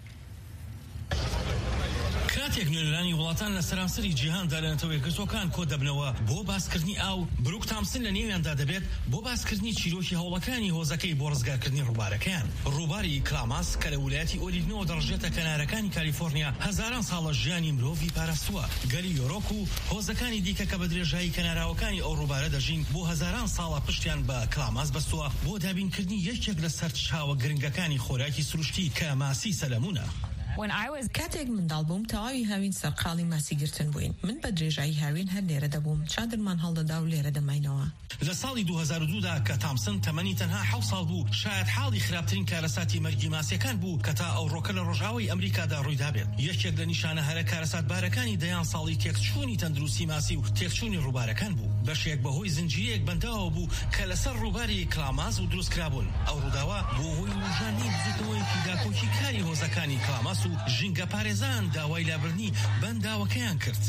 کاتێک نوێنەرانی وڵاتان لە سەرانسەری جیهاندا لە نەتەوەیەکگرتوەکان کۆ دەبنەوە بۆ باسکردنی ئاو بروک تامسن لە نێویاندا دەبێت بۆ باسکردنی چیرۆکی هەوڵەکانی هۆزەکەی بۆ ڕزگارکردنی ڕووبارەکەیان ڕووباری کلاماس کە لە ویلایەتی ئۆریگنەوە دەڕژێتە کەنارەکانی کالیفۆرنیا هەزاران ساڵە ژیانی مرۆڤی پاراستووە گەلی یۆرۆک و هۆزەکانی دیکە کە بە درێژایی کەناراوەکانی ئەو ڕووبارە دەژین بۆ هەزاران ساڵە پشتیان بە کلاماس بەستووە بۆ دابینکردنی یەکێک لە سەر چاوە گرنگەکانی خۆراکی سروشتی کە ماسی سەلەمونە. کاتێک منداڵ بووم تەواوی هاوین سەرقاڵی ماسیگرتن بووین من بە درێژایی هاوین هەر لێرە دەبووم چادرمان هەڵدەدا و لێرە دەماینەوە لە ساڵی دو هزار و دو دا کە تامسن تەمەنی تەنها حەوت ساڵ بوو شاید حاڵی خراپترین کارەساتی مەرگی ماسیەکان بوو کە تا ئەو ڕۆکە لە ڕۆژاوی ئەمریکادا ڕوویدا بێت یەکێک لە نیشانە هەرە کارەسات بارەکانی دەیان ساڵی تێکچوونی تەندروستی ماسی و تێکچوونی ڕووبارەکان بوو بەشێک بەهۆی زنجیرەیەک بەنداوە بوو کە لەسەر ڕووباری کلاماس و دروستکرابوون ئەو ڕووداوە بۆ هۆی وژانی بزوتنەوەی پیداکۆکی کاری هۆزەکانی کلاماس و ژینگە پارێزان داوای لابرنی بەنداوەکەیان کرد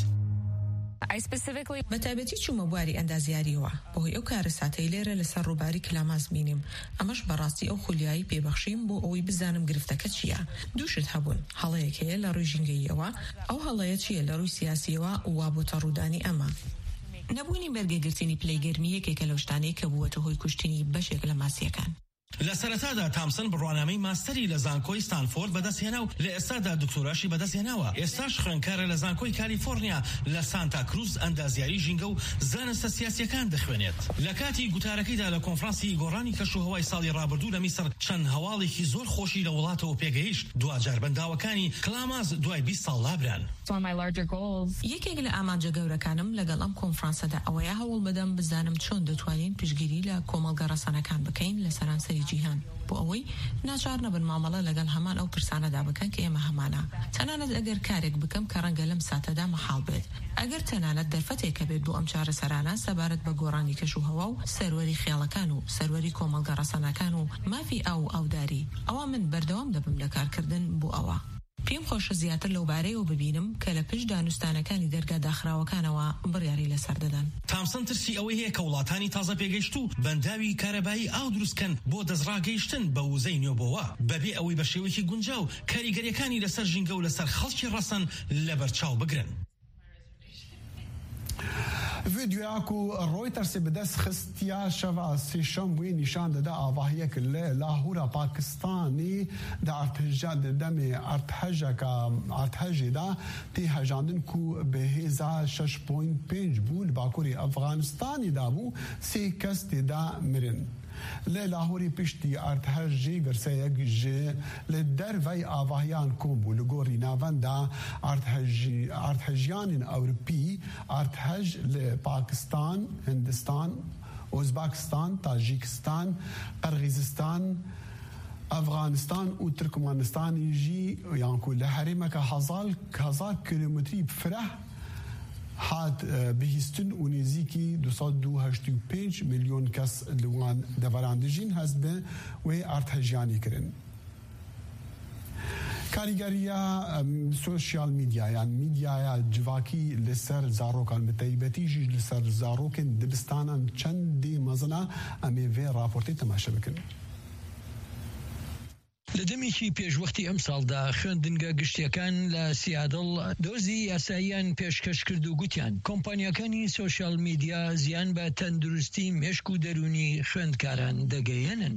بەتایبەتی چوومە بواری ئەندازیاریەوە بەهۆی ئەو کارەساتەی لێرە لەسەر ڕووباری کلاماس بینیم ئەمەش بەڕاستی ئەو خولیایی پێبەخشیم بۆ ئەوەی بزانم گرفتەکە چییە دووشت هەبوون هەڵەیەک هەیە لە ڕووی ژینگەییەوە ئەو هەڵەیە چییە لە ڕووی سیاسیەوە وا بۆتە ڕوودانی ئەمە نەبوونی بەرگەگرتنی پلەی گەرمی یەکێکە لە شتانەی کە بووەتە هۆی کوشتنی بەشێک لە ماسیەکان لە سەرەتادا تامسن بڕوانامەی ماستەری لە زانکۆی ستانفۆرد بەدەستهێنا و لە ئێستادا دکتۆراشی بەدەستهێناوە ئێستاش خوێندکارە لە زانکۆی کالیفۆرنیا لە سانتا کروز ئەندازیاری ژینگە و زانستە سیاسیەکان دەخوێنێت لە کاتی گوتارەکەیدا لە کۆنفرانسی گۆڕانی کەشوهەوای ساڵی ڕابردوو لە میسر چەند هەواڵێکی زۆر خۆشی لە وڵاتەوە پێگەیشت دوجار بەنداوەکانی کلاماس دوای بیست ساڵ لابران یەکێک لە ئامانجە گەورەکانم لەگەڵ ئەم کۆنفرانسەدا ئەوەیە هەوڵ بدەم بزانم چۆن دەتوانین پشگیری لە کۆمەڵگە ڕەسەنەکان بکەین لە سەرانسەری جیهان بۆ ئەوەی ناچار نەبن مامەڵە لەگەڵ هەمان ئەو پرسانەدا بکەن کە ئێمە هەمانە تەنانەت ئەگەر کارێک بکەم کە ڕەنگە لەم ساتەدا مەحاڵ بێت ئەگەر تەنانەت دەرفەتێکە بێت بۆ ئەم چارەسەرانە سەبارەت بە گۆڕانی کەشوهەوا و سەروەری خێڵەکان و سەروەری کۆمەڵگە ڕەسەنەکان و مافی ئاو و ئاوداری ئەوە من بەردەوام دەبم لە کارکردن بۆ ئەوە پێم خۆشە زیاتر لەو بارەیەوە ببینم کە لە پشت دانوستانەکانی دەرگا داخراوەکانەوە بڕیاری لەسەر دەدەن تامسن ترسی ئەوەی هەیە کە وڵاتانی تازە پێگەیشت و بەنداوی کارەبایی ئاو دروستکەن بۆ دەستڕاگەیشتن بە وزەی نوێبەوە بەبێ ئەوەی بە شێوەیەکی گونجاو کاریگەریەکانی لەسەر ژینگە و لەسەر خەڵکی ڕەسەن لەبەرچاو بگرن فيديوهاكو رويترز بدس خستيا شفا سيشم وين نشان دا آواهيك لاهورا باكستاني دا ارتجاد دمي ارتحجا كا ارتحجي دا تي هجاندن كو بهزا شش بوينت بينج بول باكوري افغانستاني دابو سي كست دا مرن لاهوری پشتی ارتحجی گرسیگ جه لدر وی آواهیان کومبو لگوری ناوندا ارتحجی ارتحجیان اوروپی ارتحج لپاکستان هندستان ازبکستان تاجیکستان قرغیزستان افغانستان و ترکمانستان جی یان کو لحرمک هزار هزار کیلومتری بفرح هات بهستن و نزیکی دوصد دو هشت و پنج میلیون کس لوان دوران دجین هست به و ارتحجیانی کرن کاریگەریە سوشیال میدیا یان میدیایە جواکی لەسەر زارۆکان بەتایبەتیژی لەسەر زارۆکن دبستانان چەندی مەزنە ئەمێ vê راپۆرتی تەماشا بکەن. لە دەمێکی پێشوەختی ئەم ساڵدا خوێندنگە گشتیەکان لە سیادڵ دۆزی یاساییان پێشکەش کرد و گوتیان کۆمپانیەکانی سۆشیال میدیا زیان بە تەندروستی مێشک و دەرونی خوێندکاران دەگەیەنن.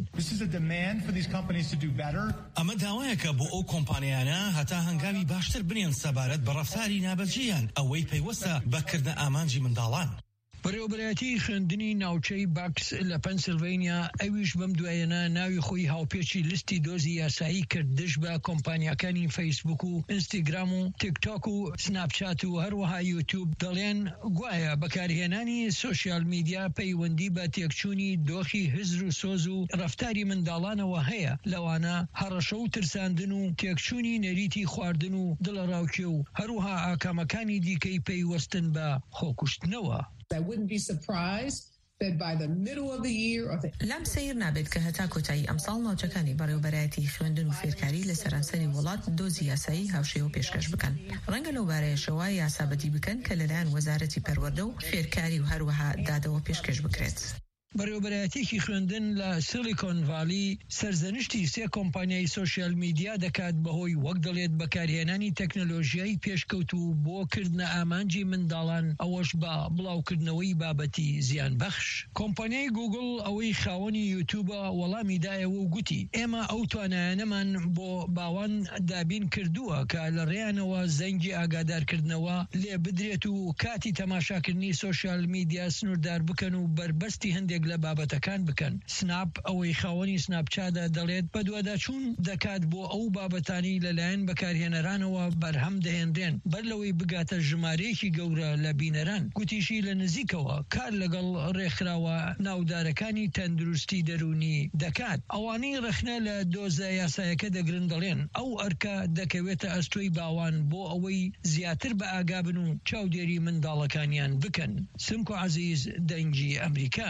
ئەمە داوایەکە بۆ ئەو کۆمپانیانە هەتا هەنگاوی باشتر بنێن سەبارەت بە ڕەفتاری نابەجێیان ئەوەی پەیوەستە بەکردە ئامانجی منداڵان. بەڕێوەبەرەتی خوێندنی ناوچەی باکس لە پەنسیلڤینیا ئەویش بەم دوایەنە ناوی خۆی هاوپێچی لیستی دۆزی یاسایی کرد دژ بە کۆمپانیەکانی فەیسبوک و ئینستاگرام و تیکتۆک و سناپچات و هەروەها یوتیوب دەڵێن گوایە بەکارهێنانی سۆشیال میدیا پەیوەندی بە تێکچوونی دۆخی هزر و سۆز و ڕەفتاری منداڵانەوە هەیە لەوانە هەڕەشە و ترساندن و تێکچوونی نەریتی خواردن و دڵەڕاوکێ و هەروەها ئاکامەکانی دیکەی پەیوەستن بە خۆکوشتنەوە. I wouldn't be surprised that by the middle of the year or the لام سیر نابێت کە هەتا کۆتایی ئەمساڵ ناوچەکانی بەڕێوەبەرایەتی خوێندن و فێرکاری لە سەرانسەری وڵات دۆزی یاسایی هاوشێوە و پێشکەش بکەن. ڕەنگە لەو بارەیەشەوە یاسابەتی بکەن کە لەلایەن وەزارەتی پەروەردە و فێرکاری و هەروەها دادەوە پێشکەش بکرێت. بەڕێوەبەرایەتێکی خوێندن لە سیلیکۆن ڤالی سەرزەنشتی سێ کۆمپانیای سۆشیال میدیا دەکات بەهۆی وەک دەڵێت بەکارهێنانی تەکنۆلۆژیای پێشکەوت و بۆکردنە ئامانجی منداڵان ئەوەش بە بڵاوکردنەوەی بابەتی زیان بەخش. کۆمپانیای گوگل ئەوەی خاوەنی یوتیوبە وەڵامی دایەوە و گوتی ئێمە ئەو توانایانەمان بۆ باوان دابین کردووە کە لە ڕێیانەوە زەنگی ئاگادارکردنەوە لێ بدرێت و کاتی تەماشاکردنی سۆشیال میدیا سنووردار بکەن و بربەستی هەندێک لە بابەتەکان بکەن. سناپ ئەوەی خاوەنی سناپچادا دەڵێت بە دوواداچوون دەکات بۆ ئەو بابەتانی لەلایەن بەکارهێنەرانەوە بەرهەم دەهێنرێن بەر لەوەی بگاتە ژمارەیەکی گەورە لە بینەران. گوتیشی لە نزیکەوە کار لەگەڵ ڕێکخراوە ناودارەکانی تەندروستی دەرونی دەکات. ئەوانەی ڕەخنە لە دۆزە یاسایەکە دەگرن دەڵێن ئەو ئەرکە دەکەوێتە ئەستۆی باوان بۆ ئەوەی زیاتر بە ئاگابن و چاودێری منداڵەکانیان بکەن. سمکۆ عەزیز دەنگی ئەمریکا.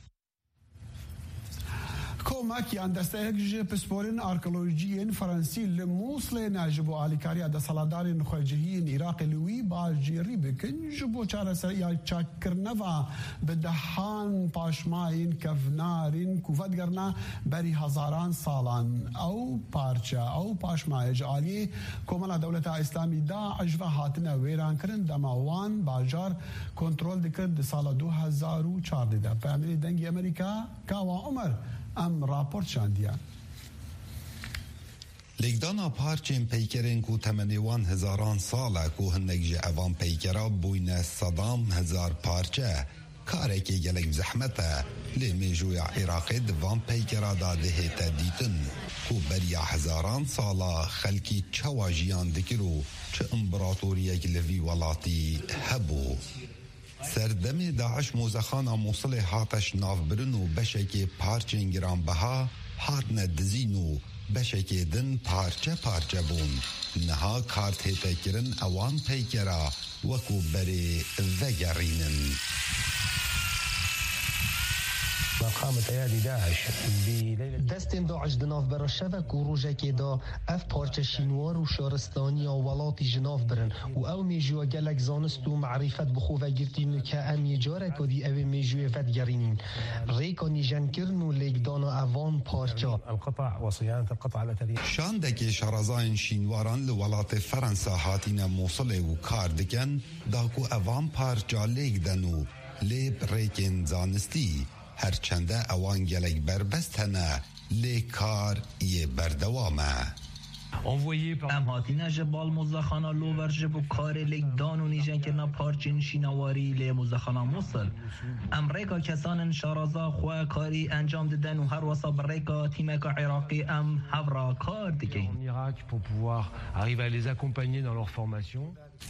کۆمەکیان دەستەیەک پسپۆرن ئارکەۆلۆژیین فەرەنسی لە مووسڵێ ناژ بۆ ئالیکاریە دەسەڵاتدارین خۆرجەهیین عێراقی لەوی باژێڕی بکەن ji بۆ چارەسەریا چاکردنەوە بدەهان پاشماین کەڤنارین کوڤەتگەرنا بەری هەزاران ساڵان ئەو پارچە ئەو پاشمایەج عالیێ کۆمەڵە دەوڵەتە ئیسلامی داعش بە هاتنە وێرانکردن دەماوان باژار کۆنترۆل دەکرد ساڵە دوو هەزار و چواردەدا. پامێری دەنگی ئەمریکا کاوا عومەر ئەم راپۆرت شاندیان. لێکدانا پارچێن پەیکەرێن و تەمەنێوان هەزاران ساڵە و هەندێک ji ئەوان پەیکەرا بووینە سەدام هەزار پارچە کارێکی gelek زەحمەتە lê mêjoya Iraqê di van peykerada dihête dîtin ku beriya hezaran sala xelkî çawa jiyan dikir û çi împaratoriyek li vî welatî hebû. Serdemê Daeş mozexana Mosulê hateş navbirin û beşekê parçên giranbeha hatine dizîn û beşekê din parçe parçe bûn. Niha kar têtekirin ewan peykera wekû berê vegerînin. قامت أيادي داعش دستن داعش دناف برا شبك و روجكي دا اف پارچه شینوار و شارستانی و ولاتی جناف برن و او میجوه گلک زانست و معرفت بخوفه گرتین که ام یجاره کدی او میجوه فت گرینین ریکانی جن کرن و لیکدانا اوان پارچه القطع و صيانة القطع الأثرية شاندك شارزاين شینواران لولات فرنسا هاتین موصل و کار دکن داکو اوان پارچه لیکدنو لیب ریکن زانستی هرچنده اوان گلک بربست هنه لی کار یه بردوامه. ام هاتینه جبال مزخانا لو ورجه بو کار لیک دانو نیجن کرنا پارچین شینواری لی مزخانا موصل امریکا کسان شارازا خواه کاری انجام دادن و هر وصا بریکا تیمک عراقی ام هورا کار دکین en Irak pour pouvoir arriver à les accompagner dans leur formation.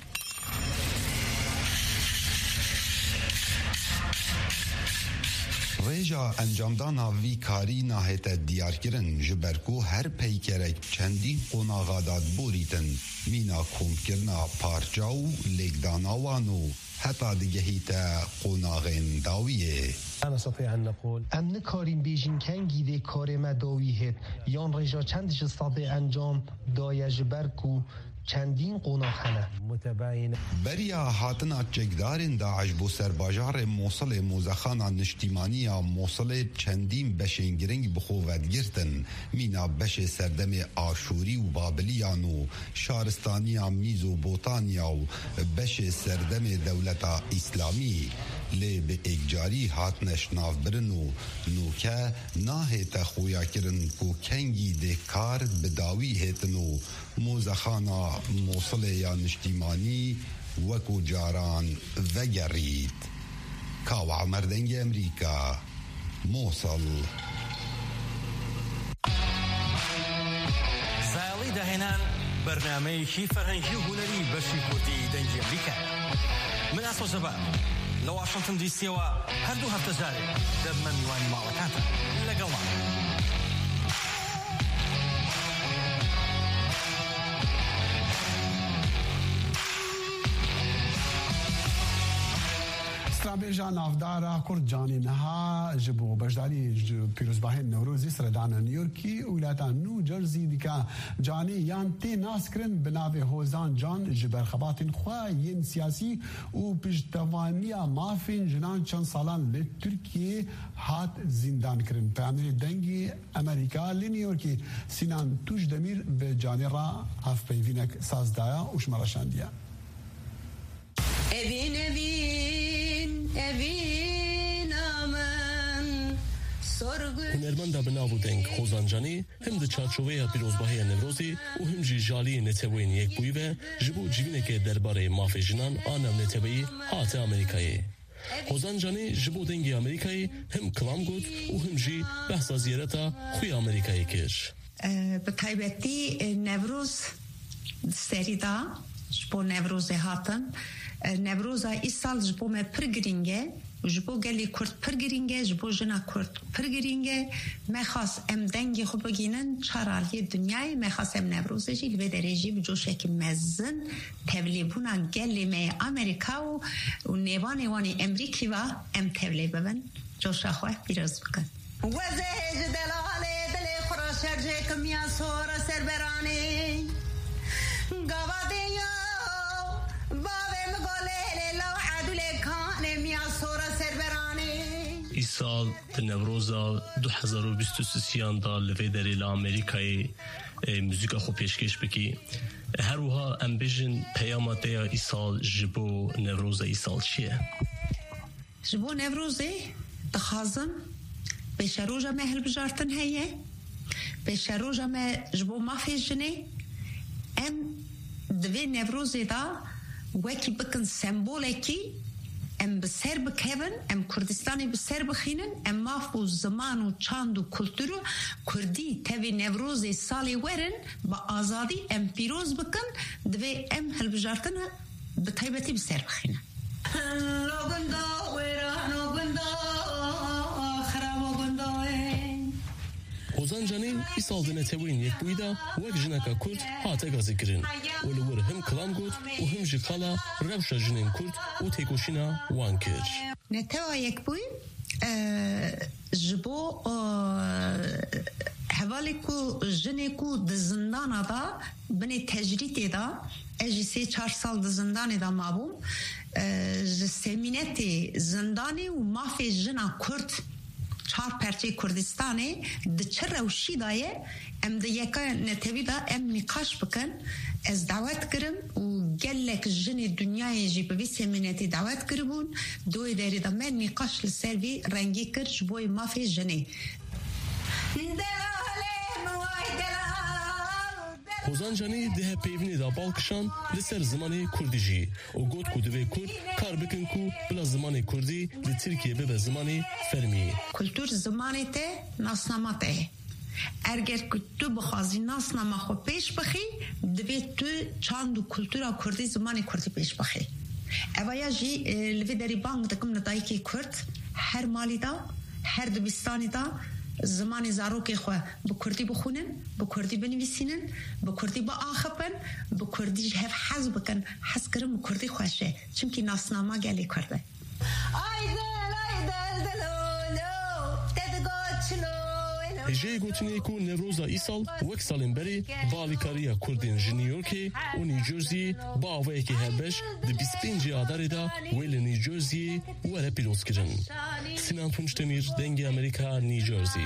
ریجا انجامدانا وی کاری ناهیت دیار کرن جبرکو هر پیکرک چندین قناغاداد بوریتن مینا کم کرنا پارچاو لیکدانا وانو حتى دجهيت قناغين داوية. أنا أستطيع أن نقول أم نكارين بيجين كنجي دي كاري ما داويهت يان رجا چندش استطيع أنجام دايج بركو چندین قناخنه متباین بریا هاتنا چکدارین داعش بو سرباجار موصل موزخانا نشتیمانیا موصل چندین بشین گرنگ بخوود گرتن مینا بش سردم آشوری و بابلیانو شارستانیا میزو بوتانیا و بش سردم دولتا اسلامی لی به اگجاری هاتنش ناف برنو نوکه ناه تخویا کرن کو کنگی ده کار بداوی هتنو موزخانا موصل یا نشتیمانی وکو جاران وگرید. کاوع مردنگ امریکا موصل. ساڵی داهێنان بەرنامەیەکی فەرهەنگی و هونەری بەشی کوردی دەنگی ئەمریکا. من ئاسۆ زەبان لە واشنگتن دیسیەوە هەردوو هەفتە جارێک دەبمە میوانی ماڵەکانتان لەگەڵمان. استرابيجا نافدارا كرد جاني نها جبو بجداري بيروزباهين نوروزي سردانا نيويوركي ولاتا نو جرزي ديكا جاني يان تي ناسكرن بناوي هوزان جان جبر خباتين خواين سياسي و بجتوانيا مافين جنان چند سالان لتركي هات زندان كرن پامري دنگي امريكا لنيويوركي سينان توش دمير بجاني را هف بيفينك سازدايا وشمرشانديا evin evin evin aman sorgu هنرمندا بناو دنگ خوزانجانی هم د چارچوبه پیروزباهی نوروزی و هم جی جالی نتوین یک بویوه جبو جیوینه که درباره مافی جنان آنم نتوی هات امریکایی. خوزانجانی جبو دنگی امریکایی هم کلام گود و هم جی بحثا زیارتا خوی امریکایی کش. بطیبتی نوروز سریدا جبو نوروز هاتن نوروزا ای سال جبو me پر گرینگه جبو گلی کرد پر گرینگه جبو جنا کرد پر گرینگه مخواست ام دنگی خوب بگینن چرالی دنیای مخواست ام نوروزه جی به درجی بجوشه که مزن تبلیبونا گلی می امریکا و و نیوان نیوانی امریکی و ام تبلیب ببن جوشه خواه بیرز بکن وزه دلاله دلی خراشر جه کمیا سور سربرانی گواده یا ای سال نوروزا دو هزار و بیست و سیان دا لوی داری لامریکای موزیک خو پیشکش بکی هر وها ام بیجن پیامت یا ای سال جبو نوروزا ای سال چیه؟ جبو نوروزه دخازم به شروجا مهل بجارتن هیه به شروجا مه جبو مافی جنه ام دوی نوروزه دا وکی بکن سمبولکی ام بسر بکهون ام کردستانی بسر بخینن ام مافو زمان و چاند و کلتور کردی تاوی نوروز سالی ورن با آزادی ام پیروز بکن دوی ام هل بجارتن بطیبتی بسر بخینن خوزانجانی ای سال دنه توین یک بویدا وک جنکا کرد هاته گازی کرن ولو ور هم کلام گود و هم جی خالا روشا جنین کرد و تیکوشینا وان کر نتوا یک بوی جبو حوالی کو جنی کو دزندان دا بنی تجریتی دا اجی سه چار سال دزندان دا مابوم سمینتی زندانی و مافی جنا کرد چهار پرچه کردستانه ده چه روشی دایه ام ده یکا نتوی دا ام نقاش بکن از دعوت کرم و گلک جن دنیای جی بوی سمینتی دعوت کربون دوی داری دا من نقاش لسروی رنگی کر جبوی مافی جنه خوزانجانی ده پیونی دا بالکشان لسر زمانی کردی جی و گوت کو دوی کرد کار بکن کو بلا زمانی کردی لی ترکیه ببه زمانی فرمی کلتور زمانی ته ناسنامه ته اگر که تو بخوازی ناسنامه خو پیش بخی دوی تو چاند و کلتورا کردی زمانی کردی پیش بخی اوایا جی لوی داری بانگ دکم ندایی که کرد هر مالی دا هر دبستانی دا زمانی زاروکی خو به کردی بخونن به کردی بنویسینن به کردی با آخپن به کردی هف حز بکن حز کرم به کردی خوشه چونکی ناسنامه گلی کرده هجه گوتنی کو نوروزا ایسال وک سالن بری بالیکاریا کردین نیویورکی و نیوجرسی با اوه که هبش ده بیست و پنج آدار دا ویل نیوجرسی وره پیروز کرن سینان پونشتمیر دنگ امریکا نیوجرسی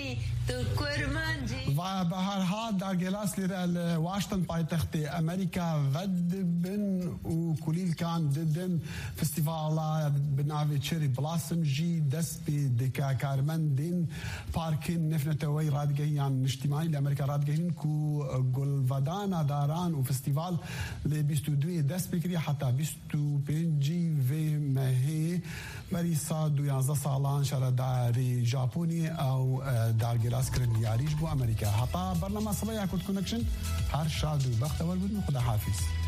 و به هر حال در گلاس لیر واشنطن پایتخت امریکا ود بن و کلیل کان ددن فستیوالا بناوی چری بلاسم جی دست بی دکا کارمن دین پارکین نفنتوی رادگهیان اجتماعی لامریکا رادگهین کو گلودانا داران و فستیوال ل بیست و دو دست بکری حتی بیست و پنج و مهی مریسا دو یازده سالان شرداری ژاپنی او در گلاس کردن یاریش بو امریکا حتی برنامه صباح کد کنکشن هر شاد و بخت اول بود خدا حافظ